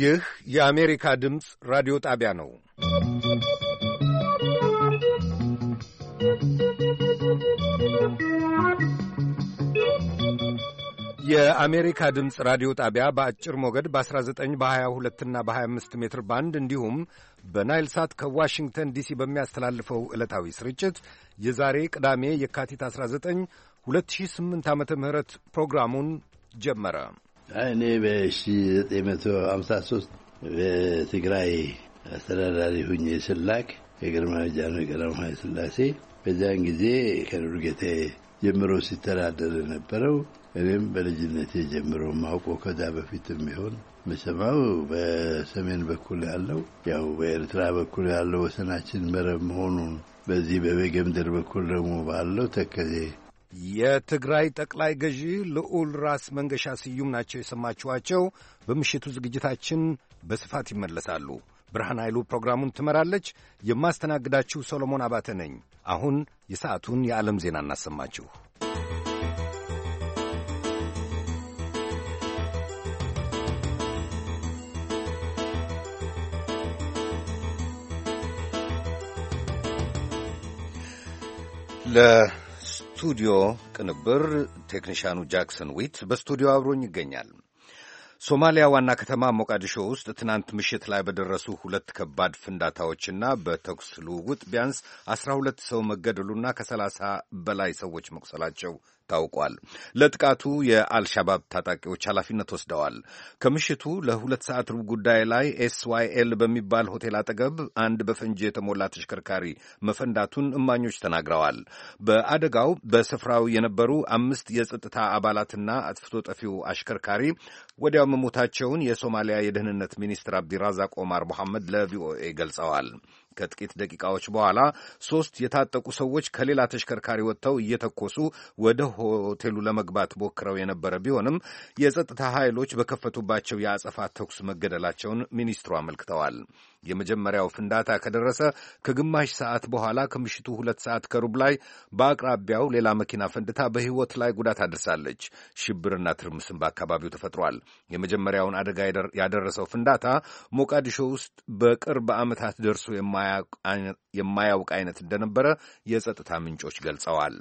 ይህ የአሜሪካ ድምፅ ራዲዮ ጣቢያ ነው። የአሜሪካ ድምፅ ራዲዮ ጣቢያ በአጭር ሞገድ በ19 በ22 እና በ25 ሜትር ባንድ እንዲሁም በናይል ሳት ከዋሽንግተን ዲሲ በሚያስተላልፈው ዕለታዊ ስርጭት የዛሬ ቅዳሜ የካቲት 19 2008 ዓመተ ምህረት ፕሮግራሙን ጀመረ። እኔ በ1953 በትግራይ አስተዳዳሪ ሁኜ ስላክ የግርማዊ ጃንሆይ ቀዳማዊ ሥላሴ በዚያን ጊዜ ከዱርጌቴ ጀምሮ ሲተዳደር የነበረው እኔም በልጅነቴ ጀምሮ ማውቀው ከዛ በፊትም ቢሆን መሰማው በሰሜን በኩል ያለው ያው በኤርትራ በኩል ያለው ወሰናችን መረብ መሆኑን በዚህ በበጌምድር በኩል ደግሞ ባለው ተከዜ የትግራይ ጠቅላይ ገዢ ልዑል ራስ መንገሻ ስዩም ናቸው የሰማችኋቸው። በምሽቱ ዝግጅታችን በስፋት ይመለሳሉ። ብርሃን ኃይሉ ፕሮግራሙን ትመራለች። የማስተናግዳችሁ ሰሎሞን አባተ ነኝ። አሁን የሰዓቱን የዓለም ዜና እናሰማችሁ። ለስቱዲዮ ቅንብር ቴክኒሻኑ ጃክሰን ዊት በስቱዲዮ አብሮኝ ይገኛል። ሶማሊያ ዋና ከተማ ሞቃዲሾ ውስጥ ትናንት ምሽት ላይ በደረሱ ሁለት ከባድ ፍንዳታዎችና በተኩስ ልውውጥ ቢያንስ 12 ሰው መገደሉና ከ30 በላይ ሰዎች መቁሰላቸው ታውቋል። ለጥቃቱ የአልሻባብ ታጣቂዎች ኃላፊነት ወስደዋል። ከምሽቱ ለ2 ሰዓት ሩብ ጉዳይ ላይ ኤስዋይኤል በሚባል ሆቴል አጠገብ አንድ በፈንጂ የተሞላ ተሽከርካሪ መፈንዳቱን እማኞች ተናግረዋል። በአደጋው በስፍራው የነበሩ 5 የጸጥታ አባላትና አጥፍቶ ጠፊው አሽከርካሪ ወዲያው መሞታቸውን የሶማሊያ የደህንነት ሚኒስትር አብዲራዛቅ ኦማር መሐመድ ለቪኦኤ ገልጸዋል። ከጥቂት ደቂቃዎች በኋላ 3 የታጠቁ ሰዎች ከሌላ ተሽከርካሪ ወጥተው እየተኮሱ ወደ ሆቴሉ ለመግባት ሞክረው የነበረ ቢሆንም የጸጥታ ኃይሎች በከፈቱባቸው የአጸፋ ተኩስ መገደላቸውን ሚኒስትሩ አመልክተዋል። የመጀመሪያው ፍንዳታ ከደረሰ ከግማሽ ሰዓት በኋላ ከምሽቱ 2 ሰዓት ከሩብ ላይ በአቅራቢያው ሌላ መኪና ፈንድታ በሕይወት ላይ ጉዳት አድርሳለች። ሽብርና ትርምስም በአካባቢው ተፈጥሯል። የመጀመሪያውን አደጋ ያደረሰው ፍንዳታ ሞቃዲሾ ውስጥ በቅርብ ዓመታት ደርሶ የማያውቅ አይነት እንደነበረ የጸጥታ ምንጮች ገልጸዋል።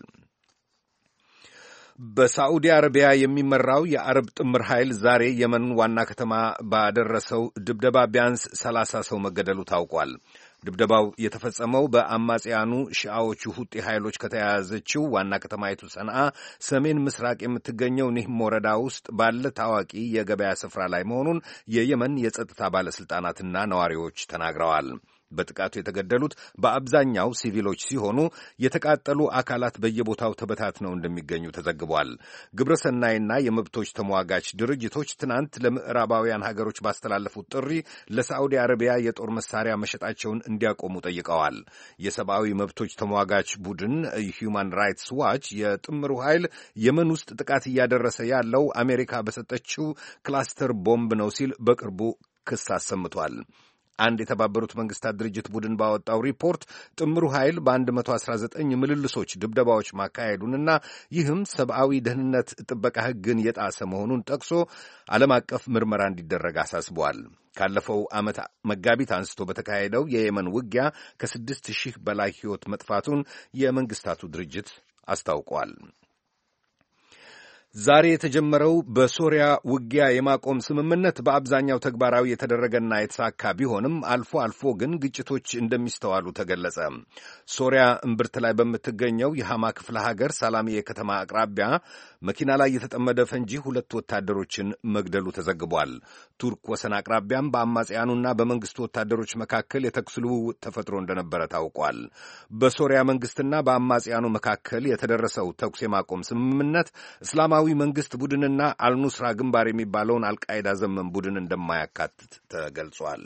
በሳዑዲ አረቢያ የሚመራው የአረብ ጥምር ኃይል ዛሬ የመን ዋና ከተማ ባደረሰው ድብደባ ቢያንስ 30 ሰው መገደሉ ታውቋል። ድብደባው የተፈጸመው በአማጽያኑ ሺዓዎቹ ሁጤ ኃይሎች ከተያያዘችው ዋና ከተማይቱ ሰንዓ ሰሜን ምስራቅ የምትገኘው ኒህም ወረዳ ውስጥ ባለ ታዋቂ የገበያ ስፍራ ላይ መሆኑን የየመን የጸጥታ ባለሥልጣናትና ነዋሪዎች ተናግረዋል። በጥቃቱ የተገደሉት በአብዛኛው ሲቪሎች ሲሆኑ የተቃጠሉ አካላት በየቦታው ተበታትነው እንደሚገኙ ተዘግቧል። ግብረሰናይና የመብቶች ተሟጋች ድርጅቶች ትናንት ለምዕራባውያን ሀገሮች ባስተላለፉት ጥሪ ለሳዑዲ አረቢያ የጦር መሳሪያ መሸጣቸውን እንዲያቆሙ ጠይቀዋል። የሰብአዊ መብቶች ተሟጋች ቡድን ሁማን ራይትስ ዋች የጥምሩ ኃይል የመን ውስጥ ጥቃት እያደረሰ ያለው አሜሪካ በሰጠችው ክላስተር ቦምብ ነው ሲል በቅርቡ ክስ አሰምቷል። አንድ የተባበሩት መንግስታት ድርጅት ቡድን ባወጣው ሪፖርት ጥምሩ ኃይል በ119 ምልልሶች ድብደባዎች ማካሄዱንና ይህም ሰብአዊ ደህንነት ጥበቃ ሕግን የጣሰ መሆኑን ጠቅሶ ዓለም አቀፍ ምርመራ እንዲደረግ አሳስቧል። ካለፈው ዓመት መጋቢት አንስቶ በተካሄደው የየመን ውጊያ ከ6,000 በላይ ሕይወት መጥፋቱን የመንግስታቱ ድርጅት አስታውቋል። ዛሬ የተጀመረው በሶሪያ ውጊያ የማቆም ስምምነት በአብዛኛው ተግባራዊ የተደረገና የተሳካ ቢሆንም አልፎ አልፎ ግን ግጭቶች እንደሚስተዋሉ ተገለጸ። ሶሪያ እምብርት ላይ በምትገኘው የሐማ ክፍለ ሀገር ሳላሚዬ ከተማ አቅራቢያ መኪና ላይ የተጠመደ ፈንጂ 2 ወታደሮችን መግደሉ ተዘግቧል። ቱርክ ወሰን አቅራቢያም በአማጽያኑና በመንግስቱ ወታደሮች መካከል የተኩስ ልውውጥ ተፈጥሮ እንደነበረ ታውቋል። በሶሪያ መንግስትና በአማጽያኑ መካከል የተደረሰው ተኩስ የማቆም ስምምነት እስላማዊ መንግስት ቡድንና አልኑስራ ግንባር የሚባለውን አልቃይዳ ዘመን ቡድን እንደማያካትት ተገልጿል።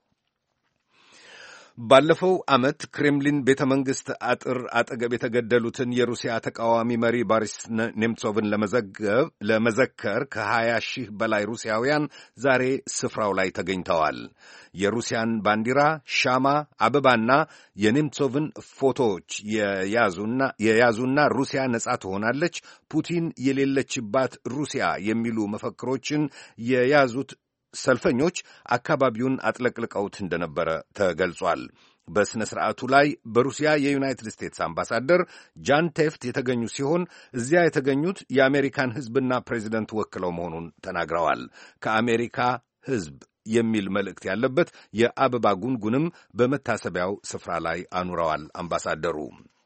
ባለፈው ዓመት ክሬምሊን ቤተ መንግሥት አጥር አጠገብ የተገደሉትን የሩሲያ ተቃዋሚ መሪ ቦሪስ ኔምሶቭን ለመዘከር ከ20 ሺህ በላይ ሩሲያውያን ዛሬ ስፍራው ላይ ተገኝተዋል። የሩሲያን ባንዲራ፣ ሻማ፣ አበባና የኔምሶቭን ፎቶዎች የያዙና ሩሲያ ነጻ ትሆናለች፣ ፑቲን የሌለችባት ሩሲያ የሚሉ መፈክሮችን የያዙት ሰልፈኞች አካባቢውን አጥለቅልቀውት እንደነበረ ተገልጿል። በሥነ ሥርዓቱ ላይ በሩሲያ የዩናይትድ ስቴትስ አምባሳደር ጃን ቴፍት የተገኙ ሲሆን እዚያ የተገኙት የአሜሪካን ሕዝብና ፕሬዚደንት ወክለው መሆኑን ተናግረዋል። ከአሜሪካ ሕዝብ የሚል መልእክት ያለበት የአበባ ጉንጉንም በመታሰቢያው ስፍራ ላይ አኑረዋል። አምባሳደሩ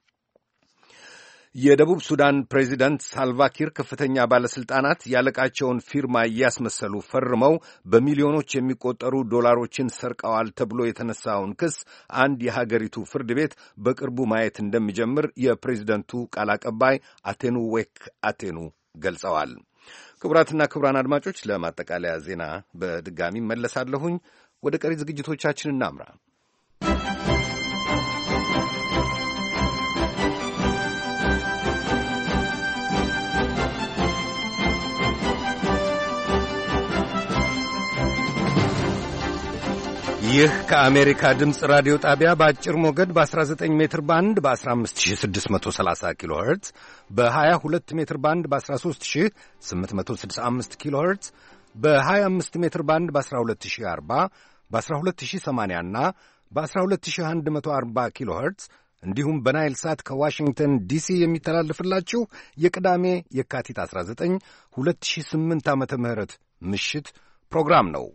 የደቡብ ሱዳን ፕሬዚደንት ሳልቫኪር ከፍተኛ ባለሥልጣናት ያለቃቸውን ፊርማ እያስመሰሉ ፈርመው በሚሊዮኖች የሚቆጠሩ ዶላሮችን ሰርቀዋል ተብሎ የተነሳውን ክስ አንድ የሀገሪቱ ፍርድ ቤት በቅርቡ ማየት እንደሚጀምር የፕሬዚደንቱ ቃል አቀባይ አቴኑ ዌክ አቴኑ ገልጸዋል። ክቡራትና ክቡራን አድማጮች ለማጠቃለያ ዜና በድጋሚ መለሳለሁኝ። ወደ ቀሪ ዝግጅቶቻችን እናምራ። ይህ ከአሜሪካ ድምፅ ራዲዮ ጣቢያ በአጭር ሞገድ በ19 ሜትር ባንድ በ15630 ኪሎ ኸርትዝ በ22 ሜትር ባንድ በ13865 ኪሎ ኸርትዝ በ25 ሜትር ባንድ በ12040 በ12080 እና በ12140 ኪሎ ኸርትዝ እንዲሁም በናይል ሳት ከዋሽንግተን ዲሲ የሚተላለፍላችሁ የቅዳሜ የካቲት 19 2008 ዓመተ ምህረት ምሽት ፕሮግራም ነው።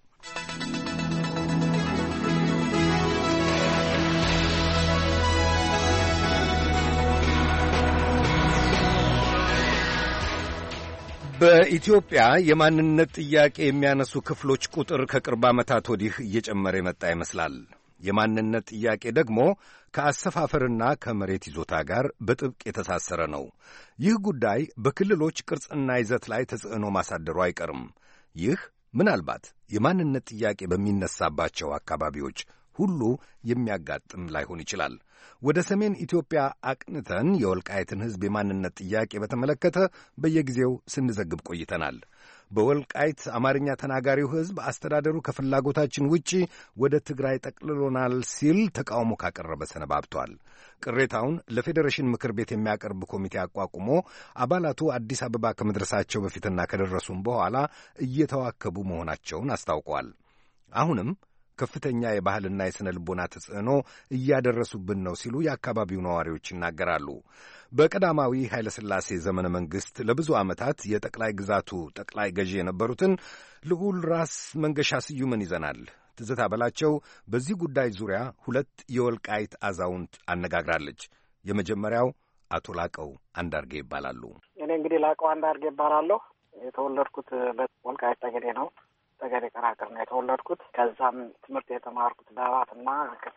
በኢትዮጵያ የማንነት ጥያቄ የሚያነሱ ክፍሎች ቁጥር ከቅርብ ዓመታት ወዲህ እየጨመረ የመጣ ይመስላል። የማንነት ጥያቄ ደግሞ ከአሰፋፈርና ከመሬት ይዞታ ጋር በጥብቅ የተሳሰረ ነው። ይህ ጉዳይ በክልሎች ቅርጽና ይዘት ላይ ተጽዕኖ ማሳደሩ አይቀርም። ይህ ምናልባት የማንነት ጥያቄ በሚነሳባቸው አካባቢዎች ሁሉ የሚያጋጥም ላይሆን ይችላል። ወደ ሰሜን ኢትዮጵያ አቅንተን የወልቃይትን ሕዝብ የማንነት ጥያቄ በተመለከተ በየጊዜው ስንዘግብ ቆይተናል። በወልቃይት አማርኛ ተናጋሪው ሕዝብ አስተዳደሩ ከፍላጎታችን ውጪ ወደ ትግራይ ጠቅልሎናል ሲል ተቃውሞ ካቀረበ ሰነባብቷል። ቅሬታውን ለፌዴሬሽን ምክር ቤት የሚያቀርብ ኮሚቴ አቋቁሞ አባላቱ አዲስ አበባ ከመድረሳቸው በፊትና ከደረሱም በኋላ እየተዋከቡ መሆናቸውን አስታውቋል። አሁንም ከፍተኛ የባህልና የሥነ ልቦና ተጽዕኖ እያደረሱብን ነው ሲሉ የአካባቢው ነዋሪዎች ይናገራሉ። በቀዳማዊ ኃይለ ሥላሴ ዘመነ መንግሥት ለብዙ ዓመታት የጠቅላይ ግዛቱ ጠቅላይ ገዢ የነበሩትን ልዑል ራስ መንገሻ ስዩምን ይዘናል። ትዝታ በላቸው በዚህ ጉዳይ ዙሪያ ሁለት የወልቃይት አዛውንት አነጋግራለች። የመጀመሪያው አቶ ላቀው አንዳርጌ ይባላሉ። እኔ እንግዲህ ላቀው አንዳርጌ ይባላለሁ። የተወለድኩት በወልቃይት ጠገዴ ነው። ጠገዴ ቀራቅር ነው የተወለድኩት። ከዛም ትምህርት የተማርኩት ዳባት እና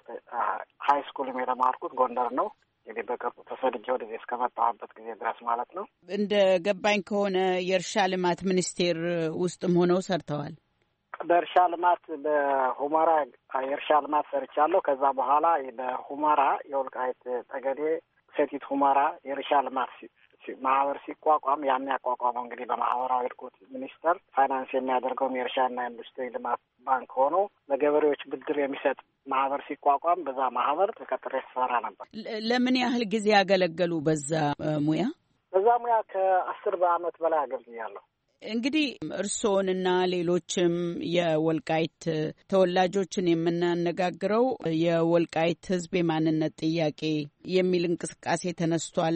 ሀይ ስኩልም የተማርኩት ጎንደር ነው። እንግዲህ በቅርቡ ተሰድጄ ወደዚህ እስከመጣሁበት ጊዜ ድረስ ማለት ነው። እንደ ገባኝ ከሆነ የእርሻ ልማት ሚኒስቴር ውስጥም ሆነው ሰርተዋል። በእርሻ ልማት በሁመራ የእርሻ ልማት ሰርቻለሁ። ከዛ በኋላ በሁመራ የወልቃይት ጠገዴ ሰቲት ሁመራ የእርሻ ልማት ማህበር ሲቋቋም ያን ያቋቋመው እንግዲህ በማህበራዊ እድገት ሚኒስቴር ፋይናንስ የሚያደርገውም የእርሻና ኢንዱስትሪ ልማት ባንክ ሆኖ ለገበሬዎች ብድር የሚሰጥ ማህበር ሲቋቋም በዛ ማህበር ተቀጥሬ ስሰራ ነበር። ለምን ያህል ጊዜ ያገለገሉ በዛ ሙያ? በዛ ሙያ ከ10 ዓመት በላይ አገልግያለሁ። እንግዲህ እርስዎንና ሌሎችም የወልቃይት ተወላጆችን የምናነጋግረው የወልቃይት ሕዝብ የማንነት ጥያቄ የሚል እንቅስቃሴ ተነስቷል።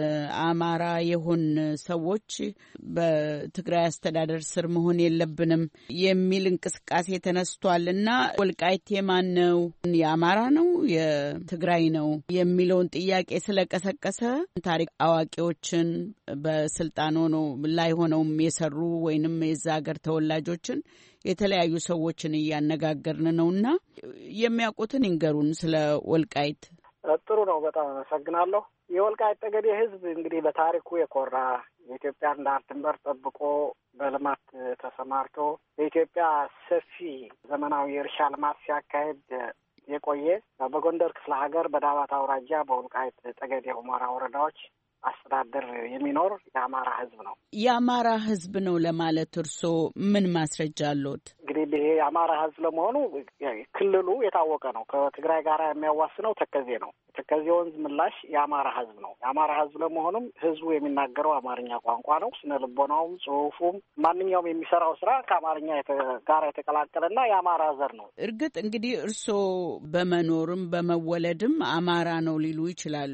አማራ የሆን ሰዎች በትግራይ አስተዳደር ስር መሆን የለብንም የሚል እንቅስቃሴ ተነስቷል እና ወልቃይት የማን ነው? የአማራ ነው? የትግራይ ነው? የሚለውን ጥያቄ ስለቀሰቀሰ ታሪክ አዋቂዎችን በስልጣን ላይ ሆነውም የሰሩ ወይንም የዛ ሀገር ተወላጆችን የተለያዩ ሰዎችን እያነጋገርን ነውና የሚያውቁትን ይንገሩን ስለ ወልቃይት። ጥሩ ነው። በጣም አመሰግናለሁ። የወልቃይት ጠገዴ ህዝብ እንግዲህ በታሪኩ የኮራ የኢትዮጵያን ዳር ድንበር ጠብቆ በልማት ተሰማርቶ በኢትዮጵያ ሰፊ ዘመናዊ የእርሻ ልማት ሲያካሄድ የቆየ በጎንደር ክፍለ ሀገር በዳባት አውራጃ በወልቃይት ጠገዴ ሁመራ ወረዳዎች አስተዳደር የሚኖር የአማራ ህዝብ ነው። የአማራ ህዝብ ነው ለማለት እርስዎ ምን ማስረጃ አለዎት? እንግዲህ እንግዲህ የአማራ ህዝብ ለመሆኑ ክልሉ የታወቀ ነው። ከትግራይ ጋር የሚያዋስነው ተከዜ ነው። ተከዜ ወንዝ ምላሽ የአማራ ህዝብ ነው። የአማራ ህዝብ ለመሆኑም ህዝቡ የሚናገረው አማርኛ ቋንቋ ነው። ስነ ልቦናውም፣ ጽሁፉም፣ ማንኛውም የሚሰራው ስራ ከአማርኛ ጋር የተቀላቀለና የአማራ ዘር ነው። እርግጥ እንግዲህ እርስዎ በመኖርም በመወለድም አማራ ነው ሊሉ ይችላሉ።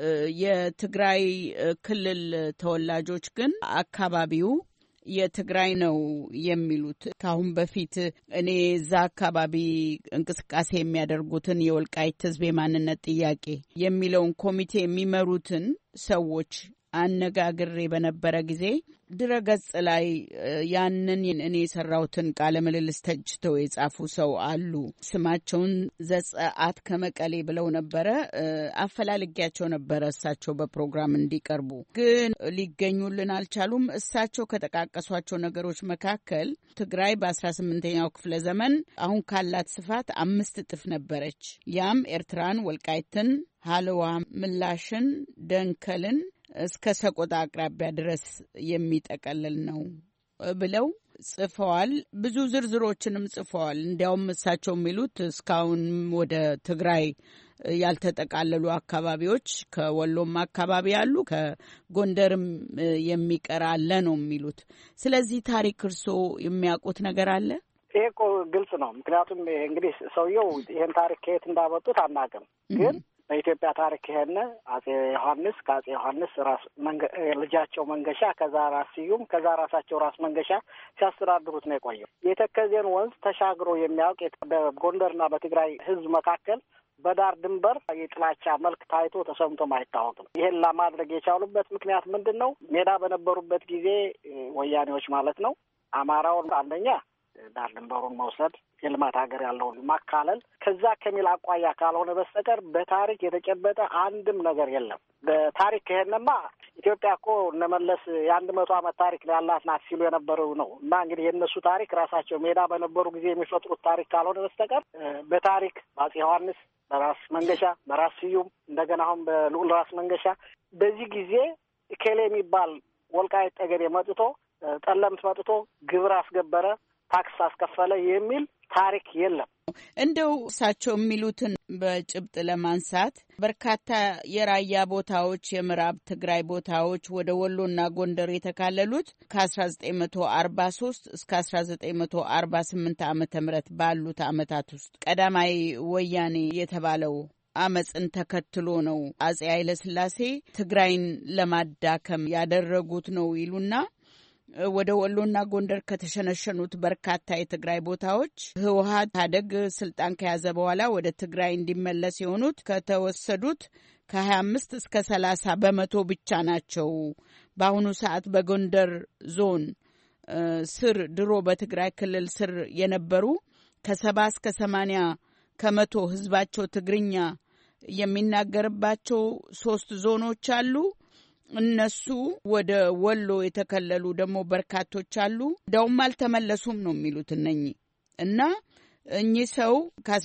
የትግራይ ክልል ተወላጆች ግን አካባቢው የትግራይ ነው የሚሉት። ከአሁን በፊት እኔ እዛ አካባቢ እንቅስቃሴ የሚያደርጉትን የወልቃይት ህዝብ የማንነት ጥያቄ የሚለውን ኮሚቴ የሚመሩትን ሰዎች አነጋግሬ በነበረ ጊዜ ድረገጽ ላይ ያንን እኔ የሰራሁትን ቃለ ምልልስ ተችተው የጻፉ ሰው አሉ። ስማቸውን ዘጸአት ከመቀሌ ብለው ነበረ። አፈላልጊያቸው ነበረ እሳቸው በፕሮግራም እንዲቀርቡ፣ ግን ሊገኙልን አልቻሉም። እሳቸው ከጠቃቀሷቸው ነገሮች መካከል ትግራይ በ18ኛው ክፍለ ዘመን አሁን ካላት ስፋት 5 እጥፍ ነበረች። ያም ኤርትራን፣ ወልቃይትን፣ ሀለዋ ምላሽን፣ ደንከልን እስከ ሰቆጣ አቅራቢያ ድረስ የሚጠቀልል ነው ብለው ጽፈዋል። ብዙ ዝርዝሮችንም ጽፈዋል። እንዲያውም እሳቸው የሚሉት እስካሁን ወደ ትግራይ ያልተጠቃለሉ አካባቢዎች ከወሎም አካባቢ ያሉ ከጎንደርም የሚቀር አለ ነው የሚሉት። ስለዚህ ታሪክ እርስዎ የሚያውቁት ነገር አለ? ይሄ እኮ ግልጽ ነው። ምክንያቱም እንግዲህ ሰውየው ይህን ታሪክ ከየት እንዳመጡት አናውቅም። ግን በኢትዮጵያ ታሪክ ይሄን አጼ ዮሐንስ ከአጼ ዮሐንስ ራስ ልጃቸው መንገሻ ከዛ ራስ ስዩም ከዛ ራሳቸው ራስ መንገሻ ሲያስተዳድሩት ነው የቆየው። የተከዜን ወንዝ ተሻግሮ የሚያውቅ በጎንደርና በትግራይ ህዝብ መካከል በዳር ድንበር የጥላቻ መልክ ታይቶ ተሰምቶም አይታወቅም። ይሄን ለማድረግ የቻሉበት ምክንያት ምንድን ነው? ሜዳ በነበሩበት ጊዜ ወያኔዎች ማለት ነው አማራውን አንደኛ ዳር ድንበሩን መውሰድ፣ የልማት ሀገር ያለውን ማካለል ከዛ ከሚል አቋያ ካልሆነ በስተቀር በታሪክ የተጨበጠ አንድም ነገር የለም። በታሪክ ከሄነማ ኢትዮጵያ እኮ እነመለስ የ100 ዓመት ታሪክ ያላት ናት ሲሉ የነበረው ነው። እና እንግዲህ የእነሱ ታሪክ ራሳቸው ሜዳ በነበሩ ጊዜ የሚፈጥሩት ታሪክ ካልሆነ በስተቀር በታሪክ በአጼ ዮሐንስ፣ በራስ መንገሻ፣ በራስ ስዩም እንደገና አሁን በልዑል ራስ መንገሻ በዚህ ጊዜ እከሌ የሚባል ወልቃይት ጠገዴ መጥቶ ጠለምት መጥቶ ግብር አስገበረ፣ ታክስ አስከፈለ የሚል ታሪክ የለም። እንደው እሳቸው የሚሉትን በጭብጥ ለማንሳት በርካታ የራያ ቦታዎች፣ የምዕራብ ትግራይ ቦታዎች ወደ ወሎና ጎንደር የተካለሉት ከ1943 እስከ 1948 ዓመተ ምህረት ባሉት ዓመታት ውስጥ ቀዳማዊ ወያኔ የተባለው አመፅን ተከትሎ ነው። አጼ ኃይለ ሥላሴ ትግራይን ለማዳከም ያደረጉት ነው ይሉና ወደ ወሎና ጎንደር ከተሸነሸኑት በርካታ የትግራይ ቦታዎች ህወሓት ታደግ ስልጣን ከያዘ በኋላ ወደ ትግራይ እንዲመለስ የሆኑት ከተወሰዱት ከ25 እስከ 30 በመቶ ብቻ ናቸው። በአሁኑ ሰዓት በጎንደር ዞን ስር ድሮ በትግራይ ክልል ስር የነበሩ ከ70 እስከ 80 ከመቶ ህዝባቸው ትግርኛ የሚናገርባቸው 3 ዞኖች አሉ። እነሱ ወደ ወሎ የተከለሉ ደግሞ በርካቶች አሉ። እንደውም አልተመለሱም ነው የሚሉት እነኚህ እና እኚህ ሰው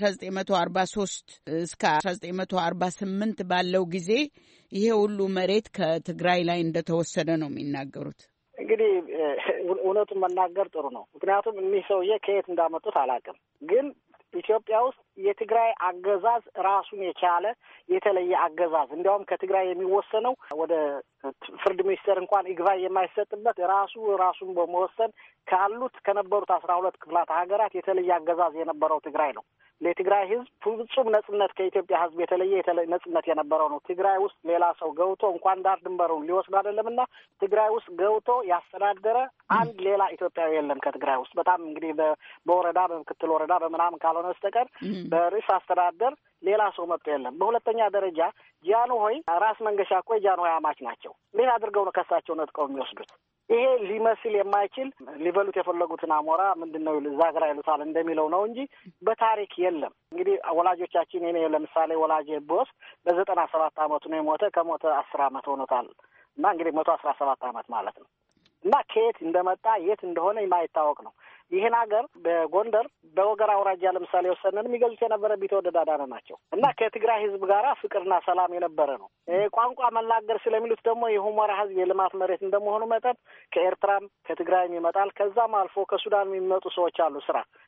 ከ1943 እስከ 1948 ባለው ጊዜ ይሄ ሁሉ መሬት ከትግራይ ላይ እንደተወሰደ ነው የሚናገሩት። እንግዲህ እውነቱን መናገር ጥሩ ነው። ምክንያቱም እኒህ ሰውዬ ከየት እንዳመጡት አላውቅም። ግን ኢትዮጵያ ውስጥ የትግራይ አገዛዝ ራሱን የቻለ የተለየ አገዛዝ እንዲያውም ከትግራይ የሚወሰነው ወደ ፍርድ ሚኒስቴር እንኳን ይግባኝ የማይሰጥበት ራሱን በመወሰን ካሉት ከነበሩት 12 ክፍላት ሀገራት የተለየ አገዛዝ የነበረው ትግራይ ነው። ለትግራይ ህዝብ ፍጹም ነጻነት ከኢትዮጵያ ህዝብ የተለየ ነጻነት የነበረው ነው። ትግራይ ውስጥ ሌላ ሰው ገብቶ እንኳን ዳር ድንበሩን ሊወስድ አይደለምና ትግራይ ውስጥ ገብቶ ያስተዳደረ አንድ ሌላ ኢትዮጵያዊ የለም ከትግራይ ውስጥ። በጣም እንግዲህ በወረዳ በምክትል ወረዳ በምናምን ካልሆነ በስተቀር በርዕስ አስተዳደር ሌላ ሰው መጥቶ የለም። በሁለተኛ ደረጃ ጃንሆይ ራስ መንገሻ እኮ ጃንሆይ አማች ናቸው። እንዴት አድርገው ነው ከሳቸው ነጥቀው የሚወስዱት? ይሄ ሊመስል የማይችል ሊበሉት የፈለጉትን አሞራ ምንድን ነው እዛ ግራ ይሉታል እንደሚለው ነው እንጂ በታሪክ የለም። እንግዲህ ወላጆቻችን እኔ ለምሳሌ ወላጄ ቦስ በ97 ዓመቱ ነው የሞተ። ከሞተ 10 ዓመት ሆኖታል እና እንግዲህ 117 ዓመት ማለት ነው። እና ከየት እንደመጣ የት እንደሆነ የማይታወቅ ነው። ይህን ሀገር በጎንደር በወገራ አውራጃ ለምሳሌ ወሰነን የሚገዙት የነበረ ቢተወደድ አዳነ ናቸው እና ከትግራይ ህዝብ ጋራ ፍቅርና ሰላም የነበረ ነው። ቋንቋ መናገር ስለሚሉት ደግሞ የሁመራ ህዝብ የልማት መሬት እንደመሆኑ መጠን ከኤርትራም ከትግራይም ይመጣል። ከዛም አልፎ ከሱዳን የሚመጡ ሰዎች አሉ። ስራ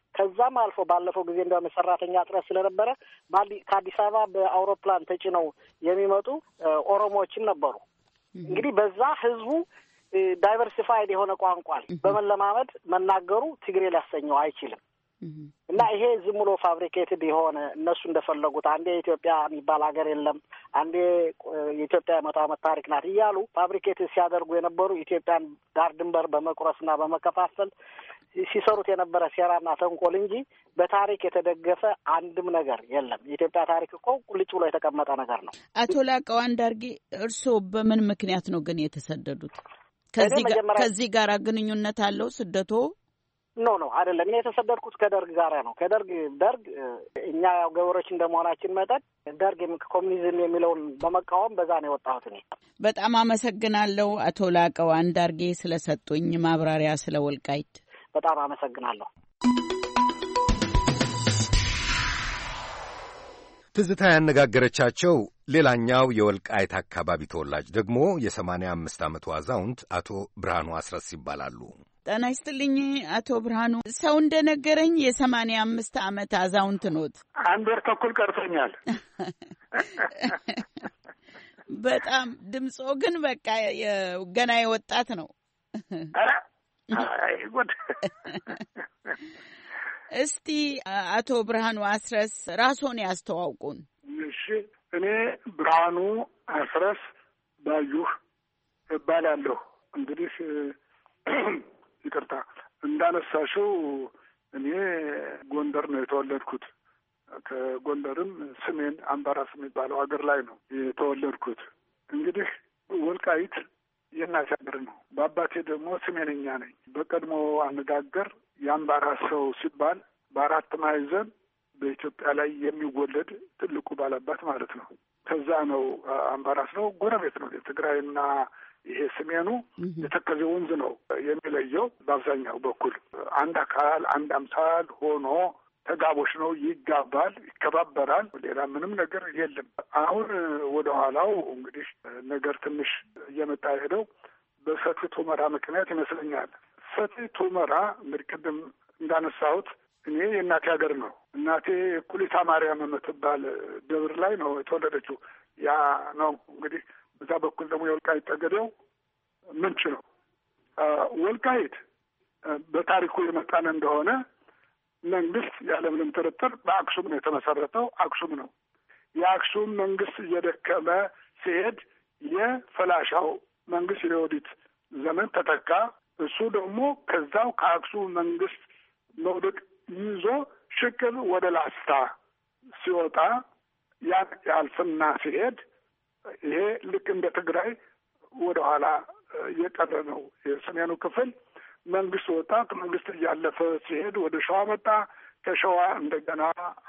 ከዛም አልፎ ባለፈው ጊዜ እንደውም ሰራተኛ እጥረት ስለነበረ ከአዲስ አበባ በአውሮፕላን ተጭነው የሚመጡ ኦሮሞዎችም ነበሩ። እንግዲህ በዛ ህዝቡ ዳይቨርሲፋይድ የሆነ ቋንቋ በመለማመድ መናገሩ ትግሬ ሊያሰኘው አይችልም። እና ይሄ ዝም ብሎ ፋብሪኬትድ የሆነ እነሱ እንደፈለጉት አንዴ ኢትዮጵያ የሚባል ሀገር የለም፣ አንዴ የኢትዮጵያ 100 ዓመት ታሪክ ናት እያሉ ፋብሪኬት ሲያደርጉ የነበሩ ኢትዮጵያን ዳር ድንበር በመቁረስና በመከፋፈል ሲሰሩት የነበረ ሴራና ተንኮል እንጂ በታሪክ የተደገፈ አንድም ነገር የለም። የኢትዮጵያ ታሪክ እኮ ቁልጭ ብሎ የተቀመጠ ነገር ነው። አቶ ላቀው አንዳርጌ እርስዎ በምን ምክንያት ነው ግን የተሰደዱት? ከዚህ ጋር ግንኙነት አለው ስደቶ? ኖ አይደለም። እኔ የተሰደድኩት ከደርግ ጋር ነው። ደርግ እኛ ያው ገበሬዎች እንደመሆናችን መጠን ደርግ ኮሚኒዝም የሚለውን በመቃወም በዛ ነው የወጣሁት። እኔ በጣም አመሰግናለሁ አቶ ላቀው አንዳርጌ ስለሰጡኝ ማብራሪያ ስለ ወልቃይት በጣም አመሰግናለሁ። ትዝታ ያነጋገረቻቸው ሌላኛው የወልቃይት አካባቢ ተወላጅ ደግሞ የ85 ዓመቱ አዛውንት አቶ ብርሃኑ አስረስ ይባላሉ። ጤና ይስጥልኝ አቶ ብርሃኑ። ሰው እንደነገረኝ የ85 ዓመት አዛውንት ኖት። 1 ወር ተኩል ቀርቶኛል። በጣም ድምጾ ግን በቃ ገና የወጣት ነው። እስቲ አቶ ብርሃኑ አስረስ ራስዎን ያስተዋውቁን። እሺ፣ እኔ ብርሃኑ አስረስ ባዩህ እባላለሁ። እንግዲህ ይቅርታ እንዳነሳሽው እኔ ጎንደር ነው የተወለድኩት። ከጎንደርም ሰሜን አምባራስ የሚባለው ሀገር ላይ ነው የተወለድኩት። እንግዲህ ወልቃይት የእናቴ ሀገር ነው። በአባቴ ደግሞ ሰሜንኛ ነኝ። በቀድሞ አነጋገር የአምባራስ ሰው ሲባል በአራት ማዕዘን በኢትዮጵያ ላይ የሚወለድ ትልቁ ባላባት ማለት ነው። ከዛ ነው አምባራስ ነው። ጎረቤት ነው። የትግራይና ይሄ ሰሜኑ የተከዜ ወንዝ ነው የሚለየው። በአብዛኛው በኩል አንድ አካል አንድ አምሳል ሆኖ ተጋቦች ነው። ይጋባል፣ ይከባበራል። ሌላ ምንም ነገር የለም። አሁን ወደ ኋላው እንግዲህ ነገር ትንሽ እየመጣ ሄደው በሰቲት ሁመራ ምክንያት ይመስለኛል። ሰቲት ሁመራ እንግዲህ ቅድም እንዳነሳሁት እኔ የእናቴ ሀገር ነው። እናቴ ኩሊታ ማርያም የምትባል ደብር ላይ ነው የተወለደችው። ያ ነው እንግዲህ በዛ በኩል ደግሞ የወልቃይት ጠገዴው ምንጭ ነው። ወልቃይት በታሪኩ የመጣን እንደሆነ መንግስት ያለምንም ጥርጥር በአክሱም ነው የተመሰረተው። አክሱም ነው። የአክሱም መንግስት እየደከመ ሲሄድ የፈላሻው መንግስት የዮዲት ዘመን ተተካ። እሱ ደግሞ ከዛው ከአክሱም መንግስት መውደቅ ይዞ ሽቅብ ወደ ላስታ ሲወጣ ያን ያልፍና ሲሄድ ይሄ ልክ እንደ ትግራይ ወደኋላ እየቀረ ነው። የሰሜኑ ክፍል መንግስት ወጣ። ከመንግስት እያለፈ ሲሄድ ወደ ሸዋ መጣ። ከሸዋ እንደገና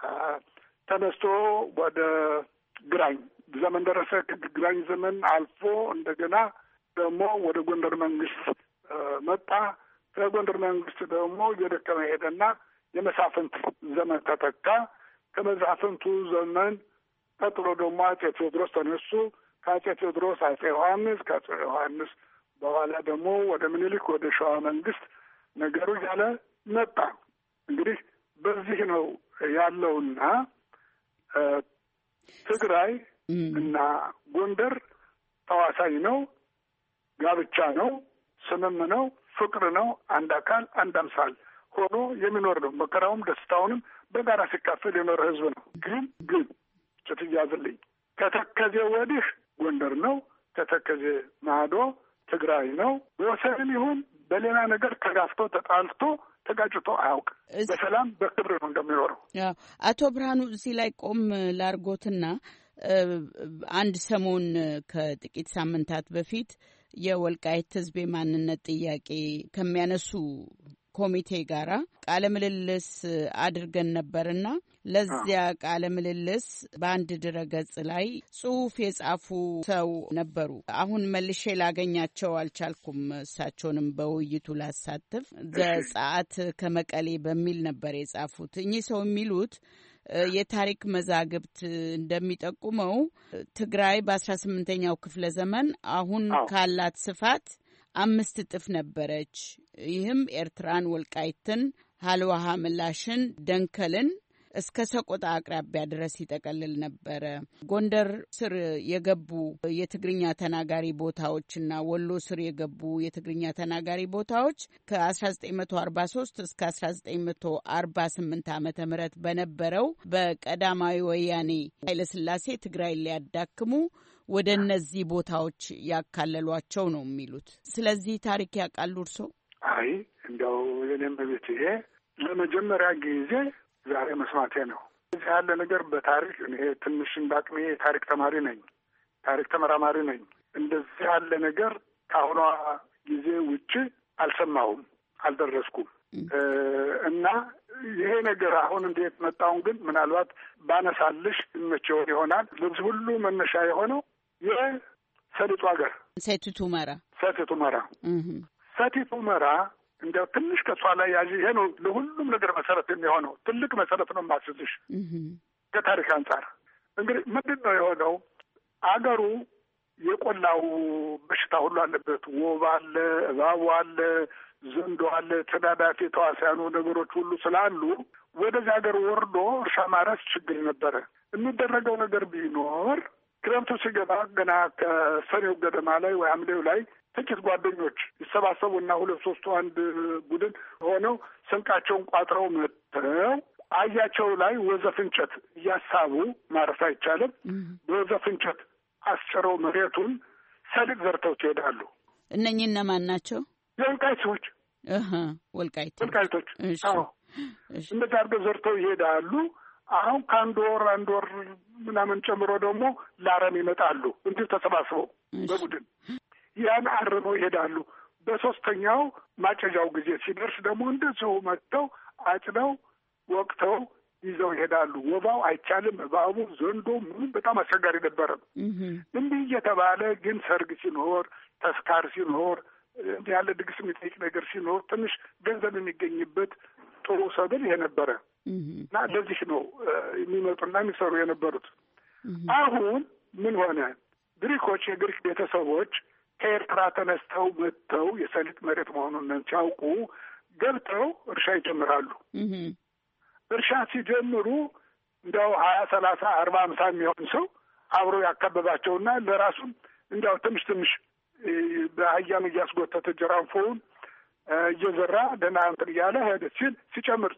ተነስቶ ወደ ግራኝ ዘመን ደረሰ። ግራኝ ዘመን አልፎ እንደገና ደግሞ ወደ ጎንደር መንግስት መጣ። ከጎንደር መንግስት ደግሞ እየደከመ ሄደና የመሳፍንት ዘመን ተተካ። ከመሳፍንቱ ዘመን ቀጥሎ ደግሞ አጼ ቴዎድሮስ ተነሱ። ከአጼ ቴዎድሮስ አጼ ዮሐንስ፣ ከአጼ ዮሐንስ በኋላ ደግሞ ወደ ምኒልክ ወደ ሸዋ መንግስት ነገሩ እያለ መጣ። እንግዲህ በዚህ ነው ያለውና ትግራይ እና ጎንደር ተዋሳኝ ነው፣ ጋብቻ ነው፣ ስምም ነው፣ ፍቅር ነው። አንድ አካል አንድ አምሳል ሆኖ የሚኖር ነው። መከራውም ደስታውንም በጋራ ሲካፈል የኖረ ህዝብ ነው። ግን ስትያዝልኝ ከተከዜ ወዲህ ጎንደር ነው፣ ከተከዜ ማዶ ትግራይ ነው። በወሰን ይሁን በሌላ ነገር ተጋፍቶ ተጣልቶ ተጋጭቶ አያውቅም። በሰላም በክብር ነው እንደሚኖረው። አቶ ብርሃኑ እዚህ ላይ ቆም ላርጎትና አንድ ሰሞን ከጥቂት ሳምንታት በፊት የወልቃይት ህዝብ የማንነት ጥያቄ ከሚያነሱ ኮሚቴ ጋራ ቃለ ምልልስ አድርገን ነበርና ለዚያ ቃለ ምልልስ በአንድ ድረገጽ ላይ ጽሑፍ የጻፉ ሰው ነበሩ። አሁን መልሼ ላገኛቸው አልቻልኩም። እሳቸውንም በውይይቱ ላሳትፍ ዘጸአት ከመቀሌ በሚል ነበር የጻፉት። እኚህ ሰው የሚሉት የታሪክ መዛግብት እንደሚጠቁመው ትግራይ በ18ኛው ክፍለ ዘመን አሁን ካላት ስፋት 5 እጥፍ ነበረች። ይህም ኤርትራን፣ ወልቃይትን፣ ሀልዋሃ ምላሽን፣ ደንከልን እስከ ሰቆጣ አቅራቢያ ድረስ ይጠቀልል ነበረ። ጎንደር ስር የገቡ የትግርኛ ተናጋሪ ቦታዎችና ወሎ ስር የገቡ የትግርኛ ተናጋሪ ቦታዎች ከ1943 እስከ 1948 ዓመተ ምህረት በነበረው በቀዳማዊ ወያኔ ኃይለሥላሴ ትግራይ ሊያዳክሙ ወደ እነዚህ ቦታዎች ያካለሏቸው ነው የሚሉት። ስለዚህ ታሪክ ያውቃሉ እርሶ? አይ እንዲያው የኔም በቤት ይሄ ለመጀመሪያ ጊዜ ዛሬ መስማቴ ነው። እዚህ ያለ ነገር በታሪክ እኔ ትንሽ እንዳቅሜ ታሪክ ተማሪ ነኝ፣ ታሪክ ተመራማሪ ነኝ። እንደዚህ ያለ ነገር ከአሁኗ ጊዜ ውጭ አልሰማሁም፣ አልደረስኩም። እና ይሄ ነገር አሁን እንዴት መጣውን ግን ምናልባት ባነሳልሽ ይመቸው ይሆናል። ለዚህ ሁሉ መነሻ የሆነው የሰሊጡ ሀገር ሰቲት ሁመራ ሰቲት ሁመራ እንዲያው ትንሽ ከሷ ላይ ያዥ። ይሄ ነው ለሁሉም ነገር መሰረት የሚሆነው። ትልቅ መሰረት ነው የማስይዝሽ ከታሪክ አንጻር። እንግዲህ ምንድን ነው የሆነው? አገሩ የቆላው በሽታ ሁሉ አለበት። ወባ አለ፣ እባቡ አለ፣ ዘንዶ አለ፣ ተዳዳፊ ተዋሲያኑ ነገሮች ሁሉ ስላሉ ወደዚህ ሀገር ወርዶ እርሻ ማረስ ችግር ነበረ። የሚደረገው ነገር ቢኖር ክረምቱ ሲገባ ገና ከሰኔው ገደማ ላይ ወይ ሐምሌው ላይ ጥቂት ጓደኞች ይሰባሰቡና 2-3 አንድ ቡድን ሆነው ስንቃቸውን ቋጥረው መጥተው አያቸው ላይ ወዘፍ እንጨት እያሳቡ ማረስ አይቻልም። በወዘፍ እንጨት አስጭረው መሬቱን ሰሊጥ ዘርተው ይሄዳሉ። እነኚህ እነማን ናቸው? የወልቃይት ሰዎች። ወልቃይቶች። አዎ፣ እንደዛ አድርገው ዘርተው ይሄዳሉ። አሁን ከአንድ ወር ምናምን ጨምሮ ደግሞ ለአረም ይመጣሉ። እንዲሁ ተሰባስበው በቡድን ያን አርመው ይሄዳሉ። በሶስተኛው ማጨጃው ጊዜ ሲደርስ ደግሞ እንደዚሁ መጥተው አጭደው ወቅተው ይዘው ይሄዳሉ። ወባው አይቻልም፣ እባቡ፣ ዘንዶ ምንም በጣም አስቸጋሪ ነበረ። እንዲህ እየተባለ ግን ሰርግ ሲኖር፣ ተስካር ሲኖር፣ እንዲህ ያለ ድግስ የሚጠይቅ ነገር ሲኖር ትንሽ ገንዘብ የሚገኝበት ጥሩ ሰብል ይሄ ነበረ እና ለዚህ ነው የሚመጡና የሚሰሩ የነበሩት። አሁን ምን ሆነ? ግሪኮች፣ የግሪክ ቤተሰቦች ከኤርትራ ተነስተው መጥተው የሰሊጥ መሬት መሆኑን ሲያውቁ ገብተው እርሻ ይጀምራሉ። እርሻ ሲጀምሩ እንዲያው 20፣ 30፣ 40፣ 50 የሚሆን ሰው አብሮ ያካበባቸውና ለራሱም እንዲያው ትንሽ በአህያም እያስጎተተ ጀራንፎውን እየዘራ ደህና እንትን እያለ ሄደ። ሲጨምር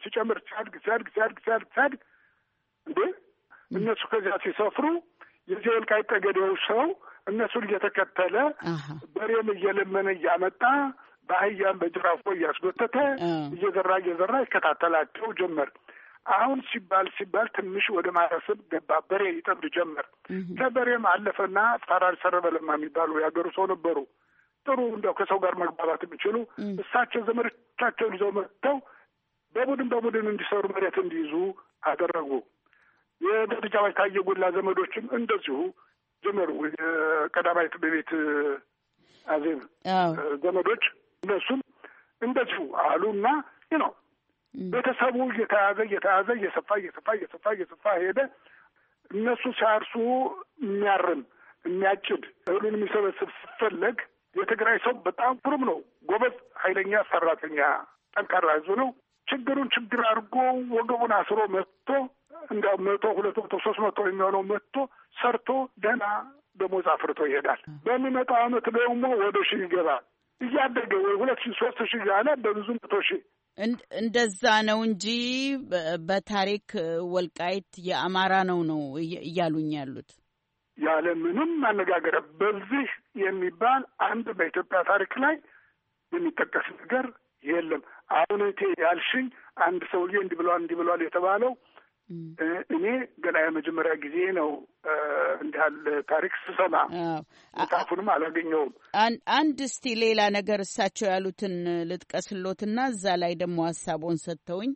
ሲያድግ እንዴ እነሱ ከዚያ ሲሰፍሩ የዚህ ወልቃይት ጠገዴው ሰው እነሱን እየተከተለ በሬም እየለመነ እያመጣ በአህያም በጅራፎ እያስጎተተ እየዘራ ይከታተላቸው ጀመር። አሁን ሲባል ትንሽ ወደ ማረስም ገባ። በሬ ይጠምድ ጀመር። ከበሬም አለፈና ፋራል ሰረበለማ የሚባሉ ያገሩ ሰው ነበሩ። ጥሩ እንደው ከሰው ጋር መግባባት የሚችሉ እሳቸው ዘመዶቻቸውን ይዘው መጥተው በቡድን እንዲሰሩ መሬት እንዲይዙ አደረጉ። የደረጃዎች ታየ ጎላ ዘመዶችም እንደዚሁ ጀመሩ። የቀዳማዊት እመቤት አዜብ ዘመዶች እነሱም እንደዚሁ አሉና ነው ቤተሰቡ እየተያዘ እየሰፋ ሄደ። እነሱ ሲያርሱ የሚያርም የሚያጭድ እህሉን የሚሰበስብ ሲፈለግ የትግራይ ሰው በጣም ፍሩም ነው፣ ጎበዝ፣ ኃይለኛ ሰራተኛ፣ ጠንካራ ህዝብ ነው። ችግሩን ችግር አድርጎ ወገቡን አስሮ መጥቶ እንዲያው 100፣ 200፣ 300 የሚሆነው መጥቶ ሰርቶ ደህና ደሞዝ አፍርቶ ይሄዳል። በሚመጣው ዓመት ደግሞ ወደ 1000 ይገባል። እያደገ ወይ 2000፣ 3000 ያለ በብዙ 100,000 እንደዛ ነው እንጂ በታሪክ ወልቃይት የአማራ ነው እያሉኝ ያሉት። ያለ ምንም ማነጋገር በዚህ የሚባል አንድ በኢትዮጵያ ታሪክ ላይ የሚጠቀስ ነገር የለም። አሁን ያልሽኝ አንድ ሰውዬ እንዲህ ብሏል የተባለው እኔ ገና የመጀመሪያ ጊዜ ነው እንዲህ ያለ ታሪክ ስሰማ። መጽሐፉንም አላገኘውም። አንድ እስቲ ሌላ ነገር እሳቸው ያሉትን ልጥቀስሎትና እዛ ላይ ደግሞ ሀሳቦን ሰጥተውኝ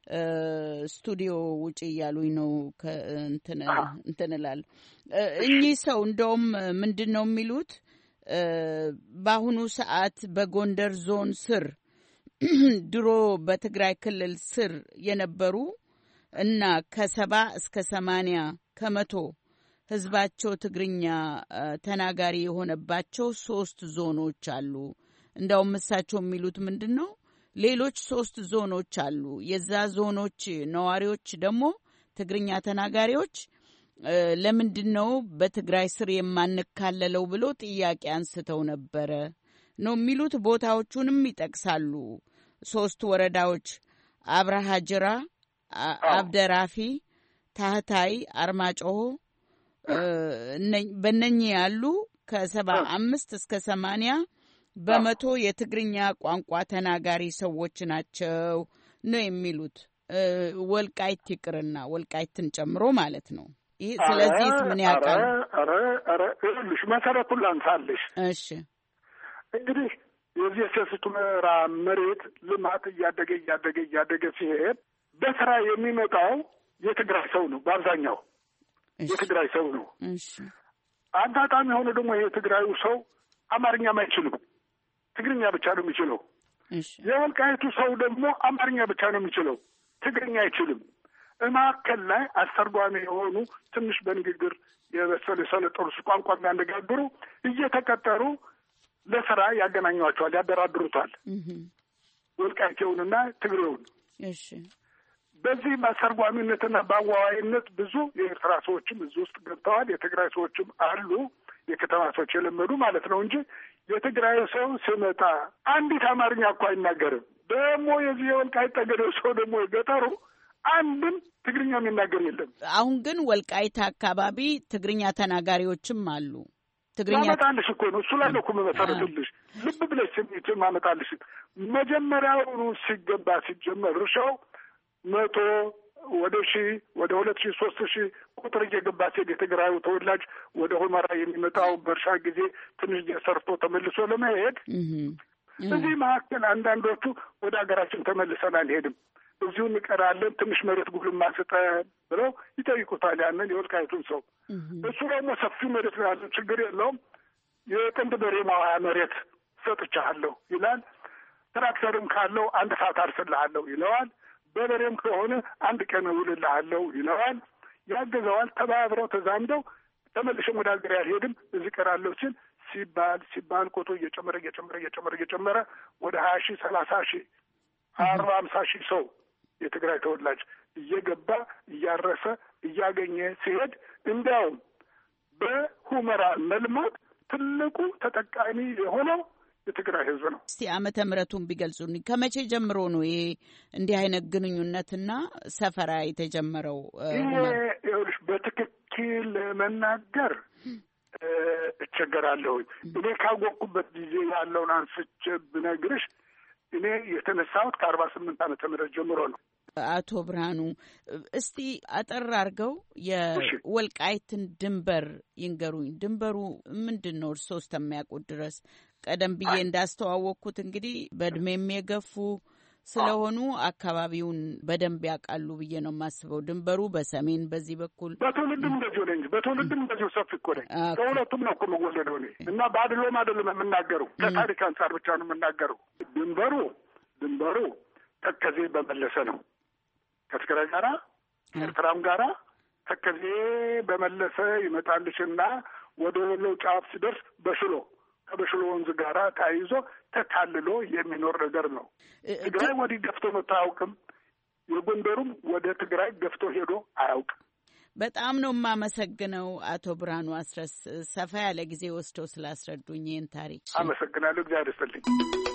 ስቱዲዮ ውጪ እያሉኝ ነው እንትን እላለሁ። እኚህ ሰው እንደውም ምንድን ነው የሚሉት በአሁኑ ሰዓት በጎንደር ዞን ስር ድሮ በትግራይ ክልል ስር የነበሩ እና 70 እስከ 80% ህዝባቸው ትግርኛ ተናጋሪ የሆነባቸው 3 ዞኖች አሉ። እንደውም እሳቸው የሚሉት ምንድን ነው ሌሎች 3 ዞኖች አሉ። የዛ ዞኖች ነዋሪዎች ደግሞ ትግርኛ ተናጋሪዎች ለምንድነው በትግራይ ስር የማንካለለው ብሎ ጥያቄ አንስተው ነበረ ነው የሚሉት። ቦታዎቹንም ይጠቅሳሉ። 3 ወረዳዎች አብርሃ ጅራ፣ አብደራፊ፣ ታህታይ፣ አርማጮሆ በእነኚህ ያሉ ከ75 እስከ 80 በመቶ የትግርኛ ቋንቋ ተናጋሪ ሰዎች ናቸው ነው የሚሉት። ወልቃይት ይቅርና ወልቃይትን ጨምሮ ማለት ነው። ይሄ ስለዚህ ምን ያውቃል? ልሽ መሰረቱን ላንሳልሽ። እሺ እንግዲህ የዚህ የሰቲት ሁመራ መሬት ልማት እያደገ ሲሄድ በስራ የሚመጣው የትግራይ ሰው ነው። በአብዛኛው የትግራይ ሰው ነው። እሺ አጋጣሚ ሆኖ ደግሞ የትግራዩ ሰው አማርኛም አይችልም፣ ትግርኛ ብቻ ነው የሚችለው። እሺ የወልቃይቱ ሰው ደግሞ አማርኛ ብቻ ነው የሚችለው፣ ትግርኛ አይችልም። ማዕከል ላይ አስተርጓሚ የሆኑ ትንሽ በንግግር የበሰሉ የሰለጠኑ ቋንቋ የሚያነጋግሩ እየተቀጠሩ ለስራ ያገናኟቸዋል፣ ያደራድሩታል ወልቃይቴውንና ትግሬውን። እሺ በዚህ በአስተርጓሚነትና በአዋዋይነት ብዙ የኤርትራ ሰዎችም እዚህ ውስጥ ገብተዋል። የትግራይ ሰዎችም አሉ፣ የከተማ ሰዎች የለመዱ ማለት ነው እንጂ የትግራይ ሰው ሲመጣ አንዲት አማርኛ እኮ አይናገርም። ደግሞ የዚህ የወልቃይት ጠገዴው ሰው ደግሞ የገጠሩ አንድም ትግርኛ የሚናገር የለም። አሁን ግን ወልቃይት አካባቢ ትግርኛ ተናጋሪዎችም አሉ። ትግርኛ ማመጣልሽ እኮ ነው። እሱ ላይ ነው እኮ መሰረትልሽ። ልብ ብለሽ ስሚት ማመጣልሽ። መጀመሪያውኑ ሲገባ ሲጀመር እርሻው 100 ወደ 1000 ወደ 2000 3000 ቁጥር እየገባ ሲሄድ የትግራዩ ተወላጅ ወደ ሁመራ የሚመጣው በእርሻ ጊዜ ትንሽ ሰርቶ ተመልሶ ለመሄድ እዚህ መካከል አንዳንዶቹ ወደ ሀገራችን ተመልሰን አንሄድም፣ እዚሁ እንቀራለን፣ ትንሽ መሬት ጉልማ ስጠን ብለው ይጠይቁታል ያንን የወልቃይቱን ሰው። እሱ ደግሞ ሰፊ መሬት ነው ያለው፣ ችግር የለውም፣ የጥንድ በሬ ማዋያ መሬት ሰጥቻለሁ ይላል። ትራክተርም ካለው 1 ሰዓት አርስልሃለሁ ይለዋል። በበሬም ከሆነ 1 ቀን እውልልሃለሁ ይለዋል። ያገዘዋል። ተባብረው ተዛምደው ተመልሼም ወደ ሀገር አልሄድም እዚህ ቀራለሁ ሲባል ቁጥሩ እየጨመረ ወደ 20,000 30,000 40,000 50,000 ሰው የትግራይ ተወላጅ እየገባ እያረሰ እያገኘ ሲሄድ እንዲያውም በሁመራ መልማት ትልቁ ተጠቃሚ የሆነው የትግራይ ሕዝብ ነው። እስቲ ዓመተ ምሕረቱን ቢገልጹልኝ። ከመቼ ጀምሮ ነው ይሄ እንዲህ አይነት ግንኙነትና ሰፈራ የተጀመረው? ይኸውልሽ በትክክል መናገር እቸገራለሁ። እኔ ካወቅኩበት ጊዜ ያለውን አንስቼ ብነግርሽ እኔ የተነሳሁት ከ48 ዓመተ ምህረት ጀምሮ ነው። አቶ ብርሃኑ እስቲ አጠር አድርገው የወልቃይትን ድንበር ይንገሩኝ። ድንበሩ ምንድን ነው እርስዎ እስከሚያውቁት ድረስ? ቀደም ብዬ እንዳስተዋወቅኩት እንግዲህ በእድሜም የገፉ ስለሆኑ አካባቢውን በደንብ ያውቃሉ ብዬ ነው የማስበው። ድንበሩ በሰሜን በዚህ በኩል በትውልድም እንደዚሁ ነኝ። በትውልድም እንደዚሁ ሰፊ እኮ ነኝ። ከሁለቱም ነው እኮ የምወለደው እኔ እና በአድሎም አይደለም የምናገረው፣ ከታሪክ አንጻር ብቻ ነው የምናገረው። ድንበሩ ተከዜ በመለሰ ነው። ከትግራይ ጋራ ኤርትራም ጋራ ተከዜ በመለሰ ይመጣልሽና ወደ ወሎ ጫፍ ሲደርስ በሽሎ ከበሽሎ ወንዝ ጋራ ተያይዞ ተካልሎ የሚኖር ነገር ነው። ትግራይ ወዲህ ገፍቶ መጥቶ አያውቅም። የጎንደሩም ወደ ትግራይ ገፍቶ ሄዶ አያውቅም። በጣም ነው የማመሰግነው አቶ ብርሃኑ አስረስ፣ ሰፋ ያለ ጊዜ ወስደው ስላስረዱኝ ይህን ታሪክ አመሰግናለሁ። እግዚአብሔር ይስጥልኝ።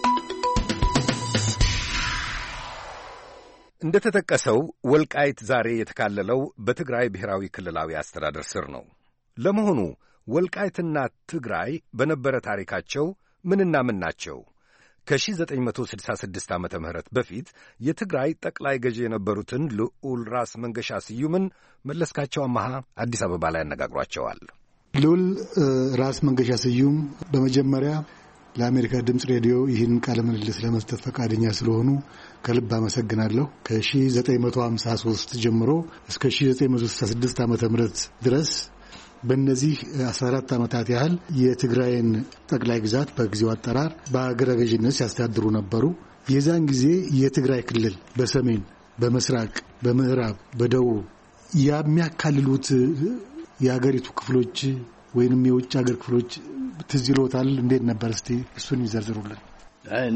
እንደ ተጠቀሰው ወልቃይት ዛሬ የተካለለው በትግራይ ብሔራዊ ክልላዊ አስተዳደር ስር ነው። ለመሆኑ ወልቃይትና ትግራይ በነበረ ታሪካቸው ምንና ምን ናቸው? ከ1966 ዓመተ ምህረት በፊት የትግራይ ጠቅላይ ገዢ የነበሩትን ልዑል ራስ መንገሻ ስዩምን መለስካቸው አማሃ አዲስ አበባ ላይ ያነጋግሯቸዋል። ልዑል ራስ መንገሻ ስዩም በመጀመሪያ ለአሜሪካ ድምፅ ሬዲዮ ይህን ቃለ ምልልስ ለመስጠት ፈቃደኛ ስለሆኑ ከልብ አመሰግናለሁ። ከ1953 ጀምሮ እስከ 1966 ዓመተ ምህረት ድረስ በእነዚህ 14 ዓመታት ያህል የትግራይን ጠቅላይ ግዛት በጊዜው አጠራር በአገረ ገዥነት ሲያስተዳድሩ ነበሩ። የዛን ጊዜ የትግራይ ክልል በሰሜን፣ በምስራቅ፣ በምዕራብ፣ በደቡብ የሚያካልሉት የአገሪቱ ክፍሎች ወይንም የውጭ ሀገር ክፍሎች ትዝ ይሎታል? እንዴት ነበር? እስቲ እሱን ይዘርዝሩልን። እኔ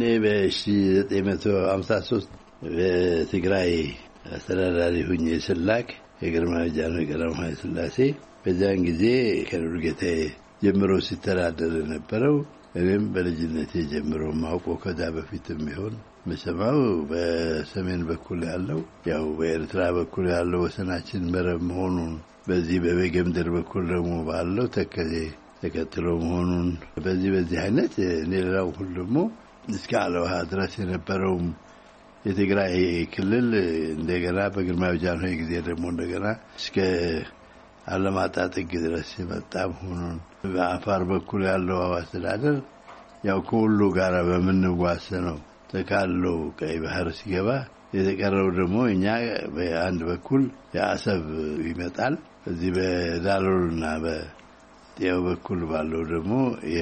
በ1953 በትግራይ አስተዳዳሪ ሆኜ ስላክ የግርማዊ ጃንሆይ ቀዳማዊ ኃይለ ሥላሴ በዛን ጊዜ ከዱርጌቴ ጀምሮ ሲተዳደር የነበረው እኔም በልጅነቴ ጀምሮ ማውቀው ከዛ በፊትም ቢሆን መሰማው በሰሜን በኩል ያለው ያው በኤርትራ በኩል ያለው ወሰናችን መረብ መሆኑን በዚህ በበጌምድር በኩል ደግሞ ባለው ተከዜ ተከትሎ መሆኑን በዚህ አይነት ሌላው ሁሉ ደግሞ እስከ አለዋ ድረስ የነበረው የትግራይ ክልል እንደገና በግርማዊ ጃንሆይ ጊዜ ደግሞ እንደገና እስከ አለማጣ ጥግ ድረስ የመጣ መሆኑን በአፋር በኩል ያለው አስተዳደር ያው ከሁሉ ጋር በመንዋሰነው ተካሎ ቀይ ባህር ሲገባ የተቀረው ደግሞ እኛ በአንድ በኩል የአሰብ ይመጣል እዚህ በዳሎልና በጤው በኩል ባለው ደግሞ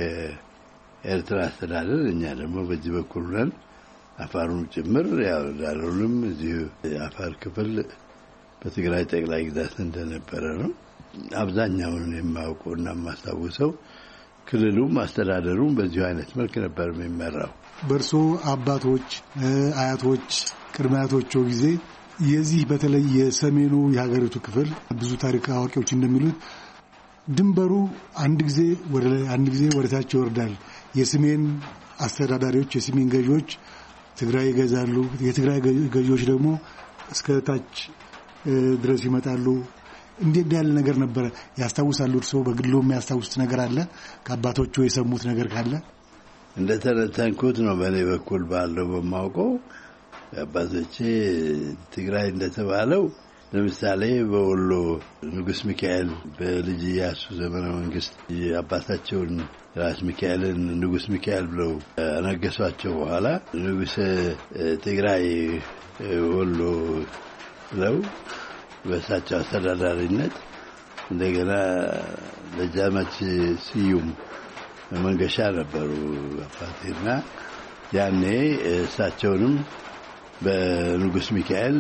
የኤርትራ አስተዳደር እኛ ደግሞ በዚህ በኩል ነን አፋሩን ጭምር ያው ዳሎልም እዚህ አፋር ክፍል በትግራይ ጠቅላይ ግዛት እንደነበረ ነው አብዛኛውን የማውቀውና ማስታወሰው ክልሉም አስተዳደሩም በዚህ አይነት መልክ ነበር የሚመራው በርሶ አባቶች አያቶች ቅድመ አያቶቹ ጊዜ የዚህ በተለይ የሰሜኑ የሀገሪቱ ክፍል ብዙ ታሪክ አዋቂዎች እንደሚሉት ድንበሩ አንድ ጊዜ ወደ ታች ይወርዳል የሰሜን አስተዳዳሪዎች የሰሜን ገዢዎች ትግራይ ይገዛሉ የትግራይ ገዢዎች ደግሞ እስከ ታች ድረስ ይመጣሉ እንዴት ያለ ነገር ነበር ያስታውሳሉ እርሶ በግሎ የሚያስታውሱት ነገር አለ ከአባቶቹ የሰሙት ነገር ካለ እንደተረተንኩት ነው በኔ በኩል ባለው በማውቀው አባቶቼ ትግራይ እንደተባለው ለምሳሌ በወሎ ንጉስ ሚካኤል በልጅ ያሱ ዘመነ መንግስት አባታቸውን ራስ ሚካኤልን ንጉስ ሚካኤል ብለው አነገሷቸው በኋላ ንጉስ ትግራይ ወሎ ነው በሳቸው አስተዳዳሪነት እንደገና ለጃመች ስዩም መንገሻ ነበሩ አባቴና ያኔ እሳቸውንም በንጉስ ሚካኤል